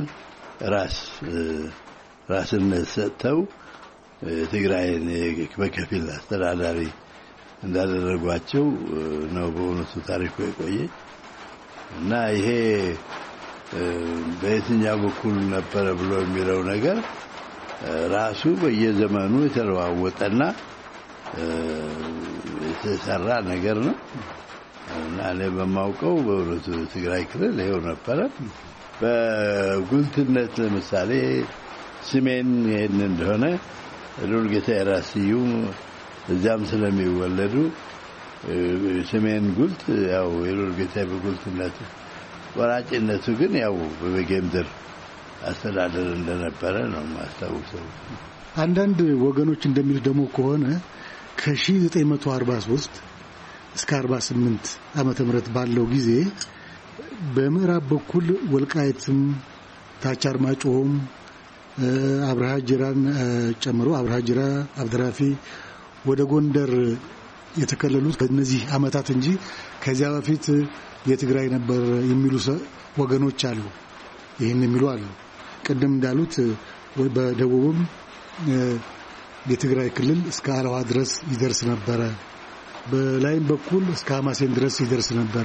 ራስነት ሰጥተው ትግራይን በከፊል አስተዳዳሪ እንዳደረጓቸው ነው በእውነቱ ታሪኩ የቆየ እና ይሄ በየትኛው በኩል ነበር ብሎ የሚለው ነገር ራሱ በየዘመኑ የተለዋወጠና የተሰራ ነገር ነው እና እኔ በማውቀው በእውነቱ ትግራይ ክልል ይኸው ነበረ በጉልትነት ለምሳሌ ስሜን ይሄን እንደሆነ ዱርጌታ ራስዩ እዛም ስለሚወለዱ ስሜን ጉልት ያው የዱርጌታ በጉልትነት ወራጭነቱ ግን ያው በበጌምድር አስተዳደር እንደነበረ ነው ማስታወሰው አንዳንድ ወገኖች እንደሚሉት ደግሞ ከሆነ ከ1943 እስከ 48 ዓመተ ምህረት ባለው ጊዜ በምዕራብ በኩል ወልቃይትም ታች አርማጭሆም አብርሃ ጅራን ጨምሮ አብርሃ ጅራ አብድራፊ ወደ ጎንደር የተከለሉት በእነዚህ አመታት እንጂ ከዚያ በፊት የትግራይ ነበር የሚሉ ወገኖች አሉ ይሄን የሚሉ አሉ ቀደም እንዳሉት በደቡብም የትግራይ ክልል እስከ አለዋ ድረስ ይደርስ ነበር በላይም በኩል እስከ አማሴን ድረስ ይደርስ ነበር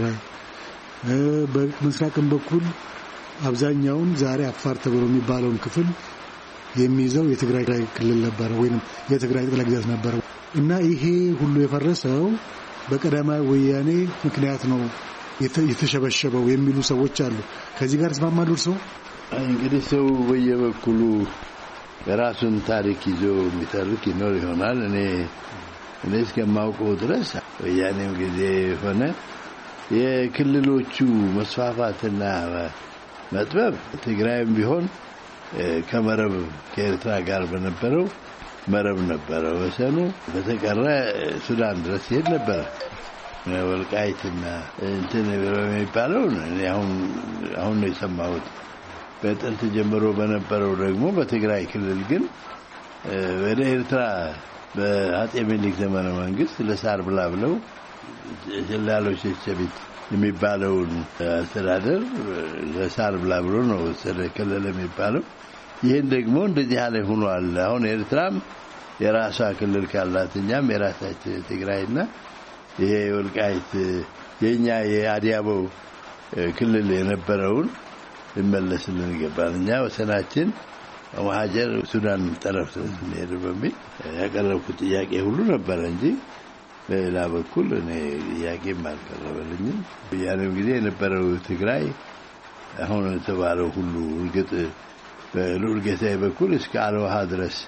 በምስራቅም በኩል አብዛኛውን ዛሬ አፋር ተብሎ የሚባለውን ክፍል የሚይዘው የትግራይ ክልል ነበር ወይንም የትግራይ ጠቅላይ ግዛት ነበር እና ይሄ ሁሉ የፈረሰው በቀዳማዊ ወያኔ ምክንያት ነው የተሸበሸበው የሚሉ ሰዎች አሉ ከዚህ ጋር ተስማማሉ እርሶ እንግዲህ ሰው በየበኩሉ የራሱን ታሪክ ይዞ የሚተርክ ይኖር ይሆናል እኔ እስከማውቀው ድረስ ወያኔው ጊዜ ሆነ የክልሎቹ መስፋፋትና መጥበብ ትግራይም ቢሆን ከመረብ ከኤርትራ ጋር በነበረው መረብ ነበረ ወሰኑ በተቀረ ሱዳን ድረስ ይሄድ ነበር ወልቃይትና እንትን የሚባለው እኔ አሁን ነው የሰማሁት በጥንት ጀምሮ በነበረው ደግሞ በትግራይ ክልል ግን ወደ ኤርትራ በአጤ ምኒልክ ዘመነ መንግስት ለሳር ብላ ብለው ጀላሎች ቸቢት የሚባለውን አስተዳደር ለሳር ብላ ብሎ ነው ስለከለለ የሚባለው ይሄን ደግሞ እንደዚህ ያለ ሆኗል አሁን ኤርትራም የራሷ ክልል ካላትኛም የራሳችን ትግራይና ይሄ ወልቃይት የኛ የአዲያቦ ክልል የነበረውን ይመለስልን ይገባል። እኛ ወሰናችን ወሃጀር ሱዳን ጠረፍ ነው በሚል ያቀረብኩት ጥያቄ ሁሉ ነበር እንጂ በሌላ በኩል እኔ ጥያቄ ማልቀረበልኝም። ያለው ጊዜ የነበረው ትግራይ አሁን ተባለው ሁሉ እርግጥ በልዑል ጌታዬ በኩል እስከ አልዋሃ ድረስ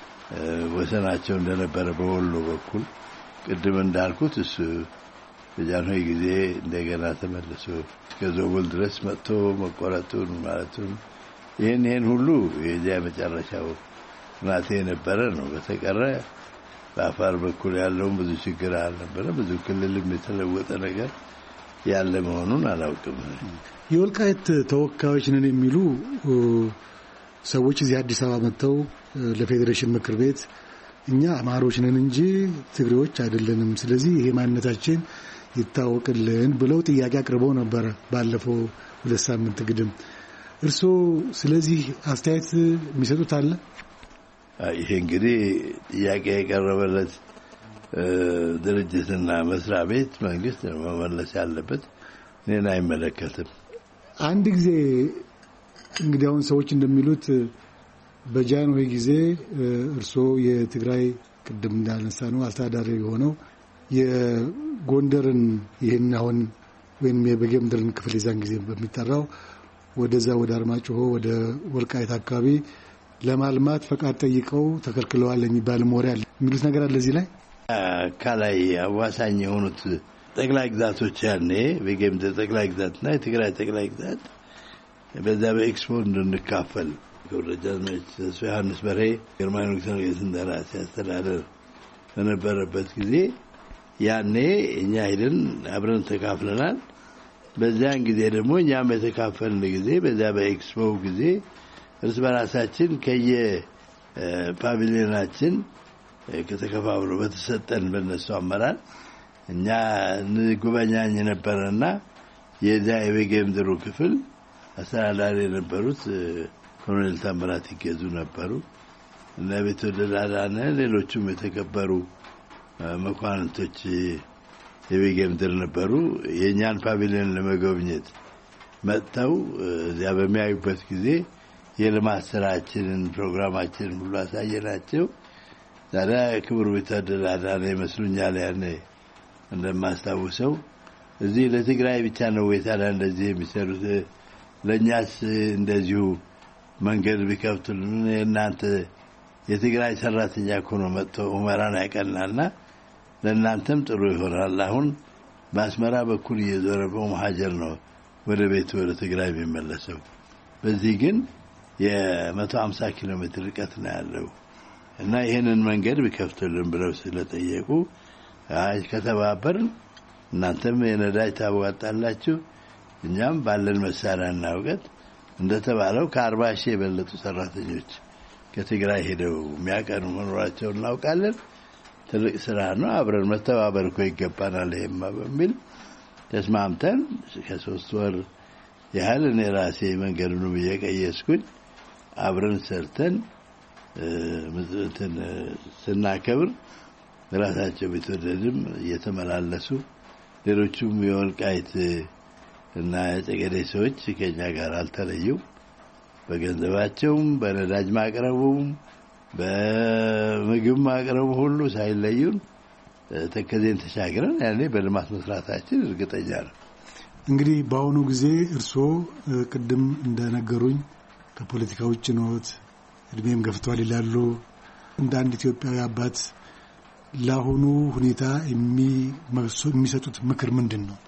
ወሰናቸው እንደነበረ በወሎ በኩል ቅድም እንዳልኩት እሱ በጃንሆይ ጊዜ እንደገና ተመልሶ ከዞብል ድረስ መጥቶ መቆረጡን ማለቱን ይሄን ሁሉ የዚያ መጨረሻው ናቴ የነበረ ነው። በተቀረ በአፋር በኩል ያለውን ብዙ ችግር አልነበረ። ብዙ ክልልም የተለወጠ ነገር ያለ መሆኑን አላውቅም። የወልቃይት ተወካዮች ነን የሚሉ ሰዎች እዚህ አዲስ አበባ መጥተው ለፌዴሬሽን ምክር ቤት እኛ አማሮች ነን እንጂ ትግሬዎች አይደለንም፣ ስለዚህ ይሄ ማንነታችን ይታወቅልን ብለው ጥያቄ አቅርበው ነበር ባለፈው 2 ሳምንት ግድም። እርሶ ስለዚህ አስተያየት የሚሰጡት አለ? ይሄ እንግዲህ ጥያቄ የቀረበለት ድርጅትና መስሪያ ቤት መንግስት መመለስ ያለበት እኔን አይመለከትም። አንድ ጊዜ እንግዲህ አሁን ሰዎች እንደሚሉት በጃንሆይ ጊዜ እርሶ የትግራይ ቅድም እንዳነሳነው አስተዳዳሪ የሆነው የጎንደርን ይሄን አሁን ወይም የበጌምድርን ክፍል ይዛን ጊዜ በሚጠራው ወደዛ ወደ አርማጭሆ ወደ ወልቃይት አካባቢ ለማልማት ፈቃድ ጠይቀው ተከልክለዋል የሚባል ሞሪ አለ። የሚሉት ነገር አለ እዚህ ላይ ካላይ አዋሳኝ የሆኑት ጠቅላይ ግዛቶች ያኔ በጌምድር ጠቅላይ ግዛትና የትግራይ ጠቅላይ ግዛት በዛ በኤክስፖ እንድንካፈል ወረጃዝማች ዮሐንስ በርሄ ግርማዊ ንጉሠ ነገሥት እንደራሴ አስተዳደር በነበረበት ጊዜ ያኔ እኛ ሄደን አብረን ተካፍለናል። በዛን ጊዜ ደግሞ እኛም የተካፈልን ጊዜ በዛ በኤክስፖ ጊዜ እርስ በራሳችን ፓቪሊዮናችን ከተከፋፍሎ በተሰጠን በነሱ አመራር እኛ ንጉበኛኝ ነበርና የዛ የበጌምድሩ ክፍል አስተዳዳሪ የነበሩት ኮሎኔል ታምራት ይገዙ ነበሩ እና ቤተወደድ አዳነ ሌሎችም የተከበሩ መኳንንቶች የበጌምድር ነበሩ። የኛን ፓቪሊዮን ለመጎብኘት መጥተው እዚያ በሚያዩበት ጊዜ የልማት ስራችንን ፕሮግራማችንን ሁሉ አሳየናቸው። ዛሬ ክቡር ቤተወደድ አዳነ ይመስሉኛል ያኔ እንደማስታውሰው እዚህ ለትግራይ ብቻ ነው ወይታላ እንደዚህ የሚሰሩት ለኛስ እንደዚሁ መንገድ ቢከፍቱልን እናንተ የትግራይ ሰራተኛ ሆኖ መጥቶ ኡመራን ያቀናልና ለእናንተም ጥሩ ይሆናል። አሁን በአስመራ በኩል እየዞረው መሐጀር ነው ወደ ቤቱ ወደ ትግራይ የሚመለሰው። በዚህ ግን የ150 ኪሎ ሜትር ርቀት ነው ያለው እና ይሄንን መንገድ ቢከፍቱልን ብለው ስለጠየቁ አይ ከተባበርን እናንተም የነዳጅ ታዋጣላችሁ እኛም ባለን መሳሪያና ዕውቀት እንደተባለው ከ40,000 የበለጡ ሰራተኞች ከትግራይ ሄደው የሚያቀኑ መኖራቸውን እናውቃለን። ትልቅ ስራ ነው። አብረን መተባበር እኮ ይገባናል ይሄማ በሚል ተስማምተን ከ3 ወር ያህል እኔ ራሴ መንገዱን እየቀየስኩኝ አብረን ሰርተን ስናከብር ራሳቸው ቤተወደድም እየተመላለሱ ሌሎቹም የወልቃይት እና የጠገዴ ሰዎች ከኛ ጋር አልተለዩም። በገንዘባቸውም በነዳጅ ማቅረቡም በምግብ ማቅረቡ ሁሉ ሳይለዩን ተከዜን ተሻግረን ያኔ በልማት መስራታችን እርግጠኛ ነው። እንግዲህ በአሁኑ ጊዜ እርስዎ ቅድም እንደነገሩኝ ከፖለቲካ ውጭ ነዎት፣ እድሜም ገፍቷል ይላሉ። እንደ አንድ ኢትዮጵያዊ አባት ለአሁኑ ሁኔታ የሚሰጡት ምክር ምንድን ነው?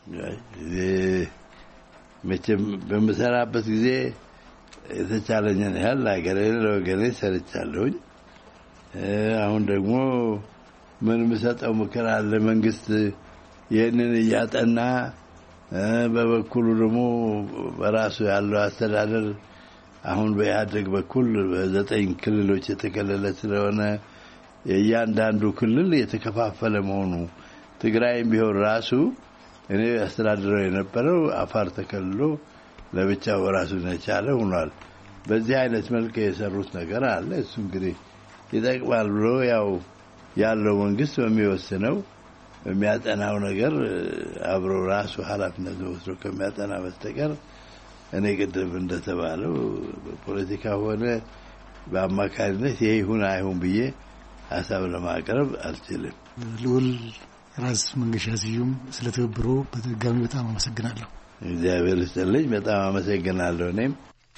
መቼም በመሰራበት ጊዜ የተቻለኝን ያህል ለሀገሬ ለወገኔ ሰርቻለሁኝ። አሁን ደግሞ ምን የምሰጠው ምክር አለ? መንግስት ይህንን እያጠና በበኩሉ ደግሞ በራሱ ያለው አስተዳደር አሁን በኢህአዴግ በኩል በ9 ክልሎች የተከለለ ስለሆነ የእያንዳንዱ ክልል የተከፋፈለ መሆኑ ትግራይም ቢሆን ራሱ እኔ አስተዳደረው የነበረው አፋር ተከልሎ ለብቻው ራሱን የቻለ ሆኗል። በዚህ አይነት መልክ የሰሩት ነገር አለ። እሱ እንግዲህ ይጠቅማል ብሎ ያው ያለው መንግስት በሚወስነው የሚያጠናው ነገር አብሮ ራሱ ኃላፊነት ወስዶ ከሚያጠና በስተቀር እኔ ቅድም እንደተባለው ፖለቲካ ሆነ በአማካሪነት ይሄ ይሁን አይሁን ብዬ ሐሳብ ለማቅረብ አልችልም። ልዑል ራስ መንገሻ ስዩም ስለተከበሩ በድጋሚ በጣም አመሰግናለሁ። እግዚአብሔር ይስጥልኝ። በጣም አመሰግናለሁ። እኔም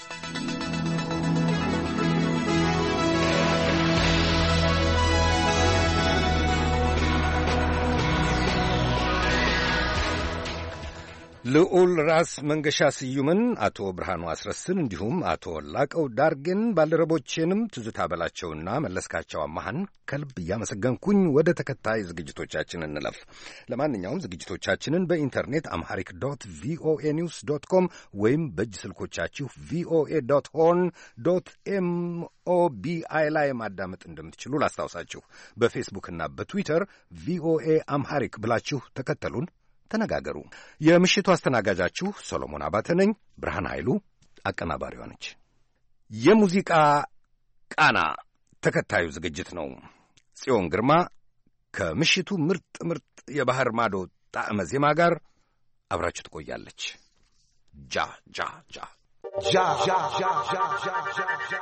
ልዑል ራስ መንገሻ ስዩምን፣ አቶ ብርሃኑ አስረስን እንዲሁም አቶ ላቀው ዳርጌን ባልደረቦቼንም ትዝታ በላቸውና መለስካቸው አማሃን ከልብ እያመሰገንኩኝ ወደ ተከታይ ዝግጅቶቻችን እንለፍ። ለማንኛውም ዝግጅቶቻችንን በኢንተርኔት amharic.voanews.com ወይም በእጅ ስልኮቻችሁ voa.horn.mobi ላይ ማዳመጥ እንደምትችሉ ላስታውሳችሁ። በፌስቡክና በትዊተር ቪኦኤ አምሃሪክ ብላችሁ ተከተሉን፣ ተነጋገሩ። የምሽቱ አስተናጋጃችሁ ሰሎሞን አባተ ነኝ። ብርሃን ኃይሉ አቀናባሪዋ ነች። የሙዚቃ ቃና ተከታዩ ዝግጅት ነው። ጽዮን ግርማ ከምሽቱ ምርጥ የባህር ማዶ ጣዕመ ዜማ ጋር አብራችሁ ትቆያለች። ጃ ጃ ጃ ጃ ጃ ጃ ጃ ጃ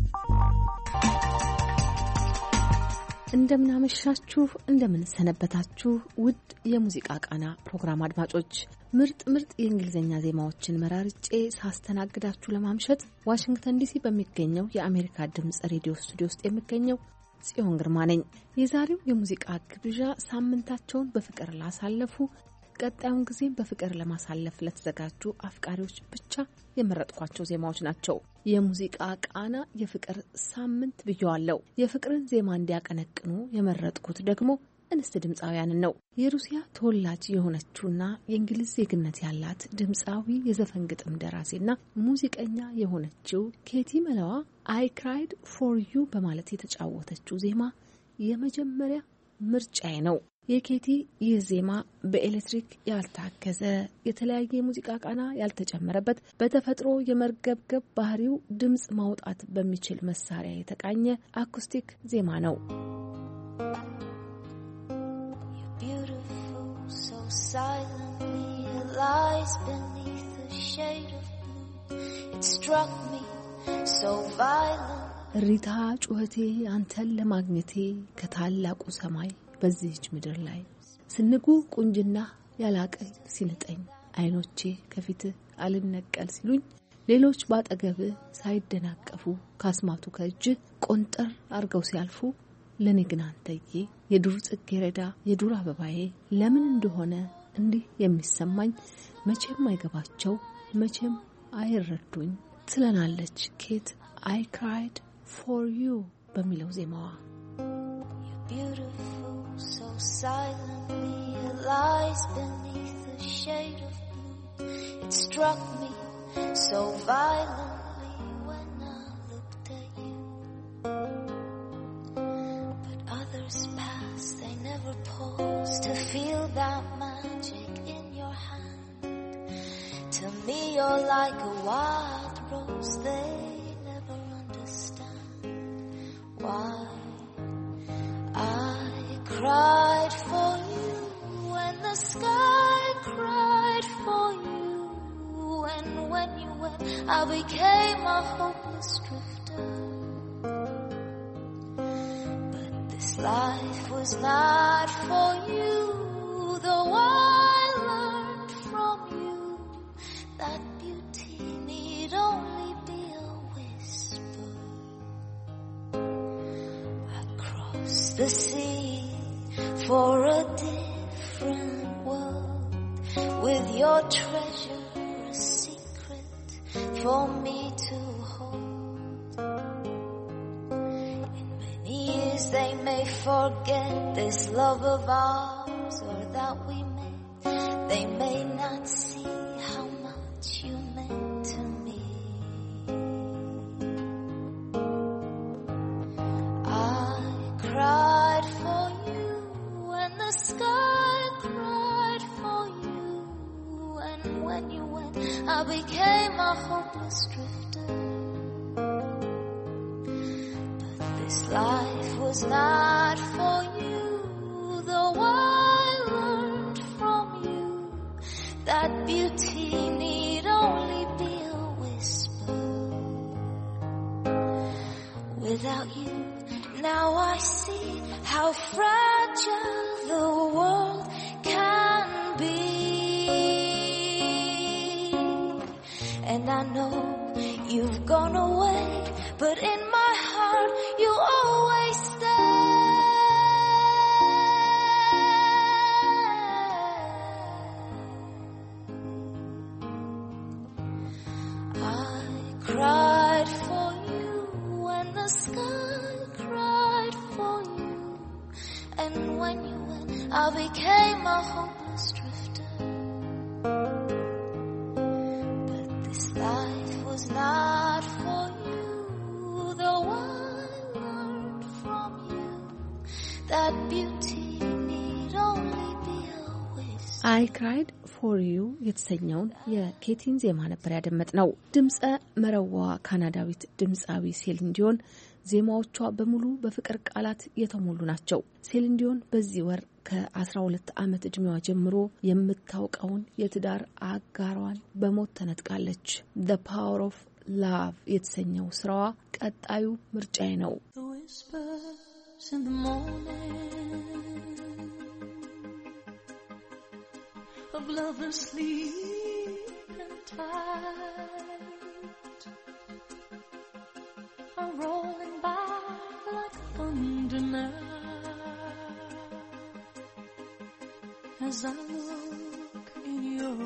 እንደምናመሻችሁ እንደምንሰነበታችሁ ውድ የሙዚቃ ቃና ፕሮግራም አድማጮች፣ ምርጥ የእንግሊዝኛ ዜማዎችን መራርጬ ሳስተናግዳችሁ ለማምሸት ዋሽንግተን ዲሲ በሚገኘው የአሜሪካ ድምጽ ሬዲዮ ስቱዲዮ ውስጥ የሚገኘው ጽዮን ግርማ ነኝ። የዛሬው የሙዚቃ ግብዣ ሳምንታቸውን በፍቅር ላሳለፉ፣ ቀጣዩን ጊዜም በፍቅር ለማሳለፍ ለተዘጋጁ አፍቃሪዎች ብቻ የመረጥኳቸው ዜማዎች ናቸው። የሙዚቃ ቃና የፍቅር ሳምንት ብየዋለሁ። የፍቅርን ዜማ እንዲያቀነቅኑ የመረጥኩት ደግሞ እንስት ድምፃውያንን ነው። የሩሲያ ተወላጅ የሆነችውና የእንግሊዝ ዜግነት ያላት ድምፃዊ የዘፈን ግጥም ደራሲና ሙዚቀኛ የሆነችው ኬቲ መለዋ አይ ክራይድ ፎር ዩ በማለት የተጫወተችው ዜማ የመጀመሪያ ምርጫዬ ነው። የኬቲ ይህ ዜማ በኤሌክትሪክ ያልታገዘ የተለያየ የሙዚቃ ቃና ያልተጨመረበት በተፈጥሮ የመርገብገብ ባህሪው ድምጽ ማውጣት በሚችል መሳሪያ የተቃኘ አኩስቲክ ዜማ ነው። ሪታ ጩኸቴ አንተን ለማግኘቴ ከታላቁ ሰማይ በዚህች ምድር ላይ ስንጉ ቁንጅና ያላቀኝ ሲንጠኝ አይኖቼ ከፊት አልነቀል ሲሉኝ ሌሎች ባጠገብ ሳይደናቀፉ ካስማቱ ከእጅ ቆንጠር አርገው ሲያልፉ ለኔ ግን አንተዬ የዱር ጽጌረዳ የዱር አበባዬ ለምን እንደሆነ እንዲህ የሚሰማኝ መቼም አይገባቸው መቼም አይረዱኝ ትለናለች ኬት አይ ክራይድ ፎር ዩ በሚለው ዜማዋ። So silently it lies beneath the shade of blue. It struck me so violently when I looked at you. But others pass, they never pause to feel that magic in your hand. To me you're like a wild rose, they never understand why I cried for you when the sky cried for you, and when you went I became a hopeless drifter. But this life was not for you, though I learned from you that beauty need only be a whisper. I crossed the sea for a different world, with your treasure a secret for me to hold. In many years they may forget this love of ours, or that we met. They may not see how much you meant to me. I cried for you when the sky cried for you, and when you went I became a hopeless drifter. But this life was not for you, though I how fragile the world can be. And I know you've gone away, but in my heart you always stay. I cried for you when the sky cried for you, and when you went I became a hopeless drifter. But this life was not for you, though I learned from you that beauty need only be a waste. I cried for you የተሰኘውን የኬቲን ዜማ ነበር ያደመጥነው። ድምጸ መረዋ ካናዳዊት ድምጻዊ ሴሊን ዲዮን ዜማዎቿ በሙሉ በፍቅር ቃላት የተሞሉ ናቸው። ሴሊን ዲዮን በዚህ ወር ከ12 ዓመት ዕድሜዋ ጀምሮ የምታውቀውን የትዳር አጋሯን በሞት ተነጥቃለች። The Power of Love የተሰኘው ስራዋ ቀጣዩ ምርጫዬ ነው። Of lovers sleep and tight are rolling by like thunder now as I look in your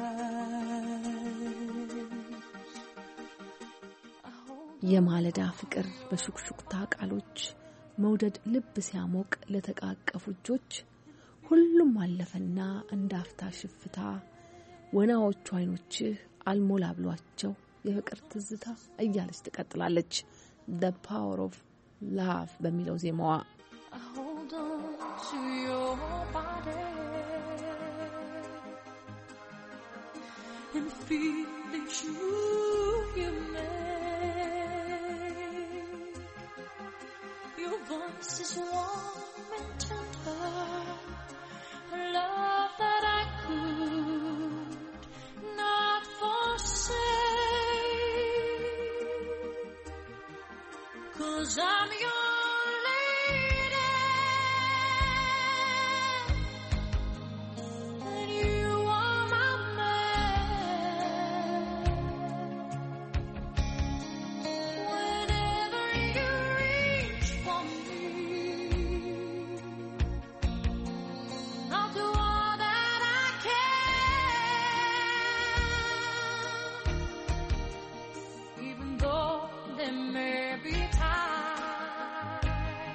eyes. የማለዳ ፍቅር በሹክሹክታ ቃሎች መውደድ ልብ ሲያሞቅ ለተቃቀፉ እጆች ሁሉም አለፈና እንዳፍታ ሽፍታ ወናዎቹ አይኖችህ አልሞላ ብሏቸው የፍቅር ትዝታ እያለች ትቀጥላለች። The Power of Love በሚለው ዜማዋ Hold on to your body and feel each move you make. Your voice is warm and tender, love that I could not forsake, 'cause I'm your lady and you are my man. Whenever you reach for me, I'll do all that I can, even though there may be times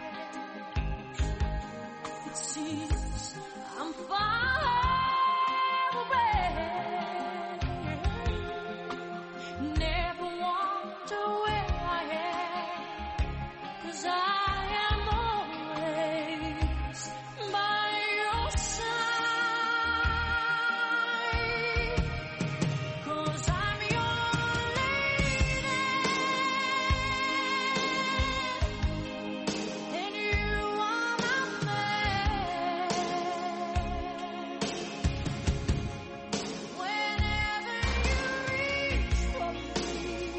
it seems I'm far away. Never wonder where I am, 'cause I am always by your side, 'cause I'm your lady and you are my man. Whenever you reach for me,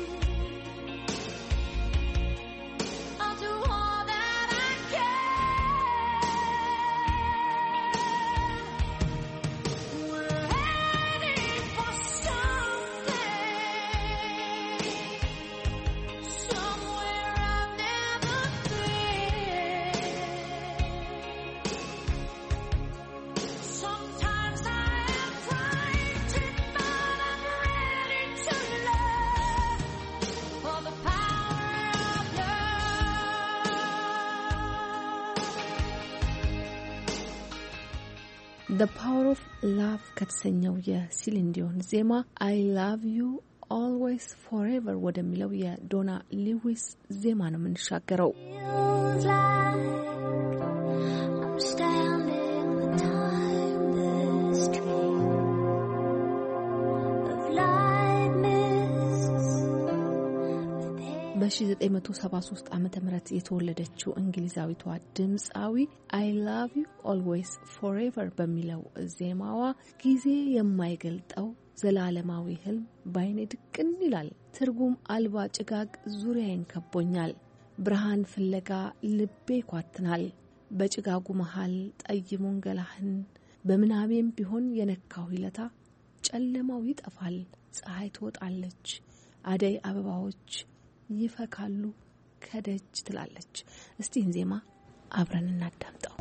I'll do all that I can. We're heading for something, somewhere I've never been. Sometimes I am frightened, but I'm ready to love for the power of love. The Power of Love ከተሰኘው የሲሊን ዲዮን ዜማ I Love You Always Forever ወደሚለው የዶና ሊዊስ ዜማ ነው የምንሻገረው። Feels like I'm standing with timeless dream of light mists with በ1973 ዓመተ ምህረት የተወለደችው እንግሊዛዊቷ ድምጻዊ I Love You Always Forever በሚለው ዜማዋ ጊዜ የማይገልጠው ዘላለማዊ ህልም ባይኔ ድቅን ይላል። ትርጉም አልባ ጭጋግ ዙሪያዬን ከቦኛል። ብርሃን ፍለጋ ልቤ ኳትናል። በጭጋጉ መሃል ጠይሙን ገላህን በምናቤም ቢሆን የነካው ይለታ ጨለማው ይጠፋል ፀሐይ ትወጣለች አደይ አበባዎች ይፈካሉ ከደጅ ትላለች። እስቲ እንዜማ አብረን እናዳምጠው።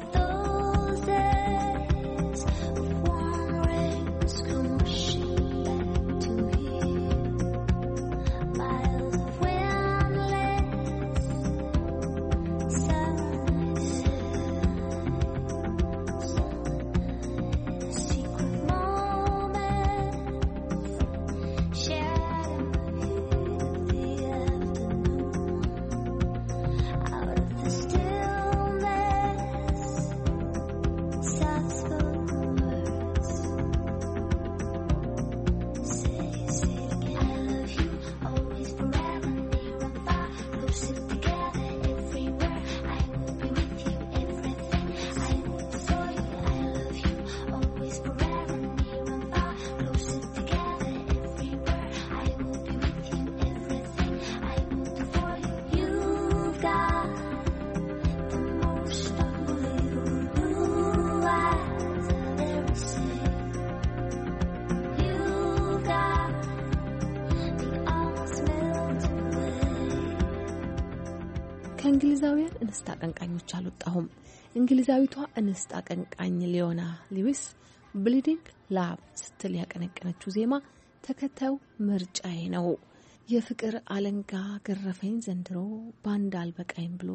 ከእንግሊዛውያን እንስት አቀንቃኞች አልወጣሁም። እንግሊዛዊቷ እንስት አቀንቃኝ ሊዮና ሊዊስ ብሊዲንግ ላቭ ስትል ያቀነቀነችው ዜማ ተከታዩ ምርጫዬ ነው። የፍቅር አለንጋ ገረፈኝ ዘንድሮ ባንድ አልበቃኝ ብሎ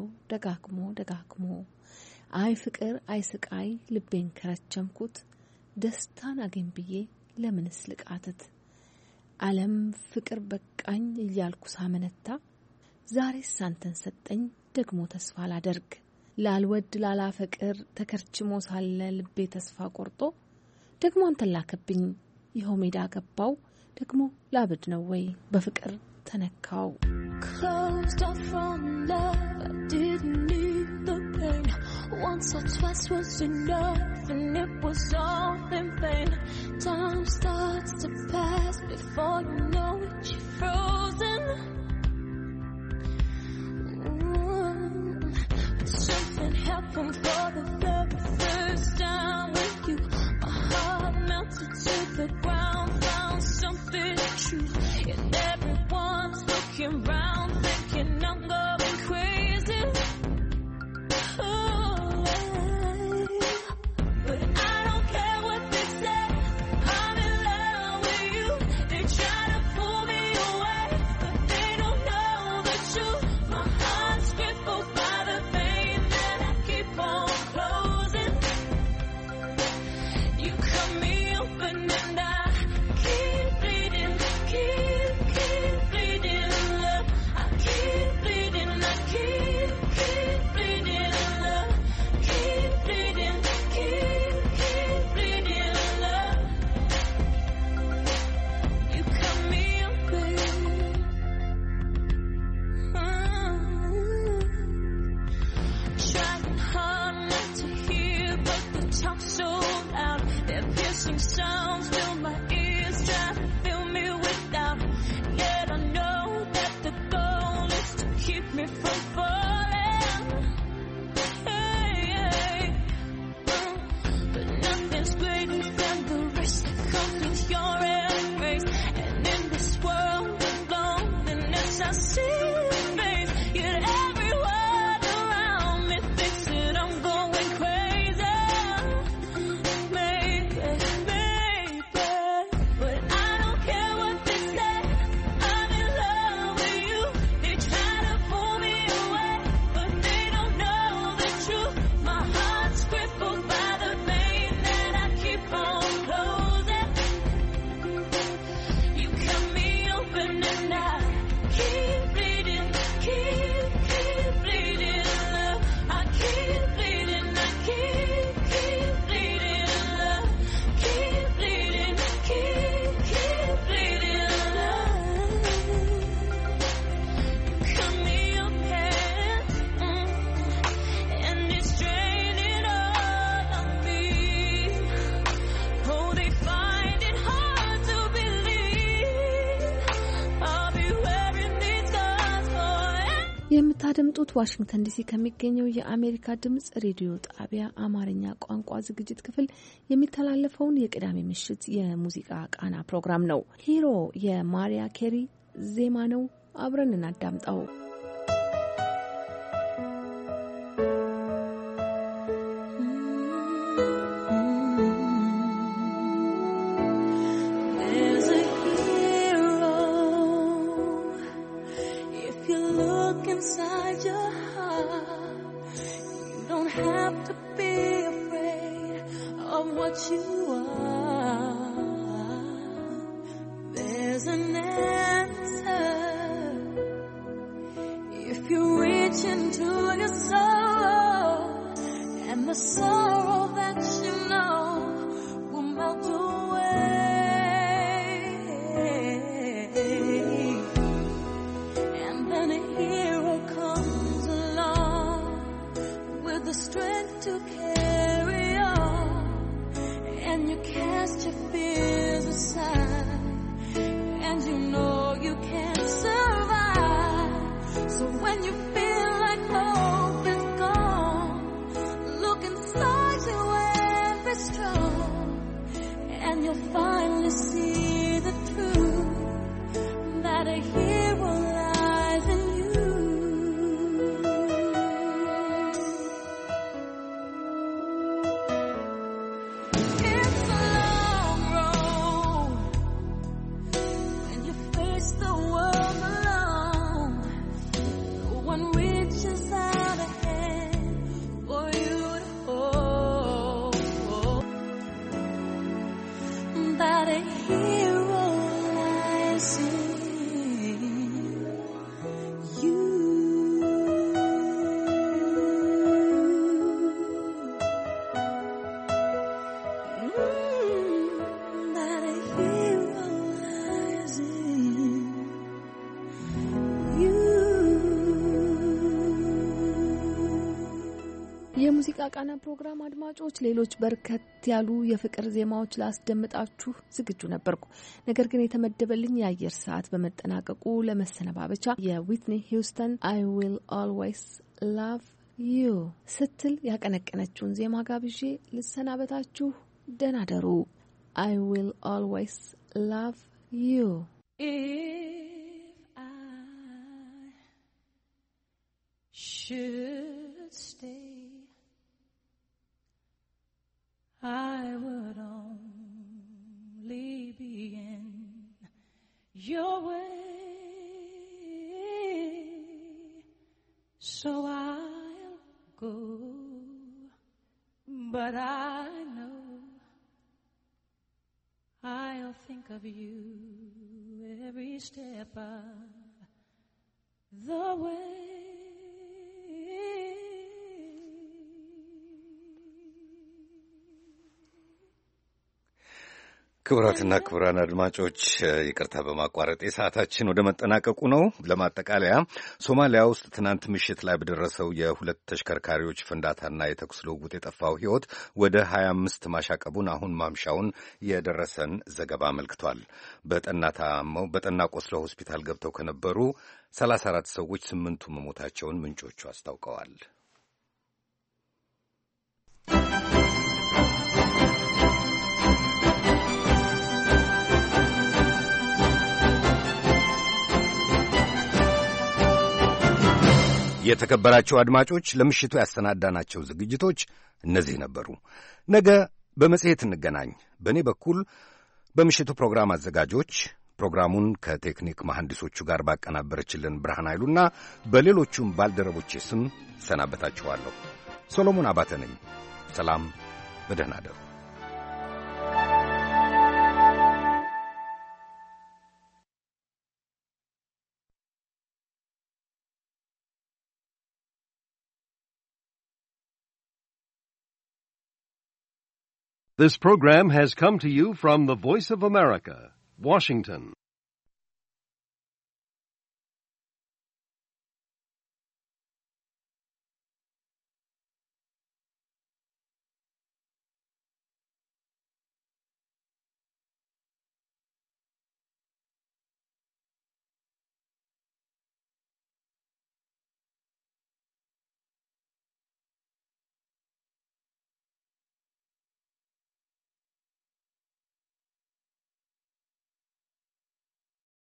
ደጋግሞ አይ ፍቅር አይ ስቃይ ልቤን ከረቸምኩት ደስታን አገኝ ብዬ ለምንስ ልቃተት ዓለም ፍቅር በቃኝ እያልኩ ሳመነታ ዛሬስ አንተን ሰጠኝ ደግሞ ተስፋ ላደርግ ላልወድ ላላፈቅር ተከርችሞ ሳለ ልቤ ተስፋ ቆርጦ ደግሞ አንተን ላከብኝ ይኸው ሜዳ ገባው ደግሞ ላብድ ነው ወይ በፍቅር ተነካው። Closed off from love, I didn't need the pain. Once or twice was enough and it was all in vain. Time starts to pass before you know it, you're frozen. Something happened for the very first time with you. My heart melted to the ground, found something true. And everyone's looking round, thinking I'm going crazy. Oh, but I don't care what they say, I'm in love with you. They try to pull me away, but they don't know the truth. My heart's crippled by the pain that I keep on closing. You cut me open and I keep bleeding, keep bleeding, love. I keep bleeding, I keep bleeding, love. Keep bleeding, keep bleeding, love. You cut me open. Trying hard not to hear, but the talk's so loud. Their piercing sounds fill my ears, trying to fill me with doubt. Yet I know that the goal is to keep me from falling. Hey, but nothing's greater than the risk that comes with your embrace. And in this world of loneliness, I see your face. Yet everyone around me thinks that I'm going crazy. Maybe, but I don't care what they say. I'm in love with you. They try to pull me away, but they don't know the truth. My heart's crippled by the pain that I keep on closing. You cut me open and I keep bleeding. የምታደምጡት ዋሽንግተን ዲሲ ከሚገኘው የአሜሪካ ድምጽ ሬዲዮ ጣቢያ አማርኛ ቋንቋ ዝግጅት ክፍል የሚተላለፈውን የቅዳሜ ምሽት የሙዚቃ ቃና ፕሮግራም ነው። ሂሮ የማሪያ ኬሪ ዜማ ነው። አብረን እናዳምጣው። የሙዚቃ ቃና ፕሮግራም አድማጮች፣ ሌሎች በርከት ያሉ የፍቅር ዜማዎች ላስደምጣችሁ ዝግጁ ነበርኩ። ነገር ግን የተመደበልኝ የአየር ሰዓት በመጠናቀቁ ለመሰነባበቻ የዊትኒ ሂውስተን I will always love you ስትል ያቀነቀነችውን ዜማ ጋብዤ ልሰናበታችሁ። ደህና ደሩ። I will always love you. If I should stay, I would only be in your way, so I'll go, but I know I'll think of you every step of the way. ክቡራትና ክቡራን አድማጮች ይቅርታ በማቋረጥ ሰዓታችን ወደ መጠናቀቁ ነው። ለማጠቃለያ ሶማሊያ ውስጥ ትናንት ምሽት ላይ በደረሰው የሁለት ተሽከርካሪዎች ፍንዳታና የተኩስ ልውውጥ የጠፋው ሕይወት ወደ 25 ማሻቀቡን አሁን ማምሻውን የደረሰን ዘገባ አመልክቷል። በጠና ቆስለው ሆስፒታል ገብተው ከነበሩ 34 ሰዎች 8ቱ መሞታቸውን ምንጮቹ አስታውቀዋል። የተከበራቸው አድማጮች ለምሽቱ ያሰናዳናቸው ዝግጅቶች እነዚህ ነበሩ። ነገ በመጽሔት እንገናኝ። በእኔ በኩል በምሽቱ ፕሮግራም አዘጋጆች ፕሮግራሙን ከቴክኒክ መሐንዲሶቹ ጋር ባቀናበረችልን ብርሃን ኃይሉና በሌሎቹም ባልደረቦቼ ስም ሰናበታችኋለሁ። ሰሎሞን አባተ ነኝ። ሰላም፣ በደህና እደሩ። This program has come to you from the Voice of America, Washington.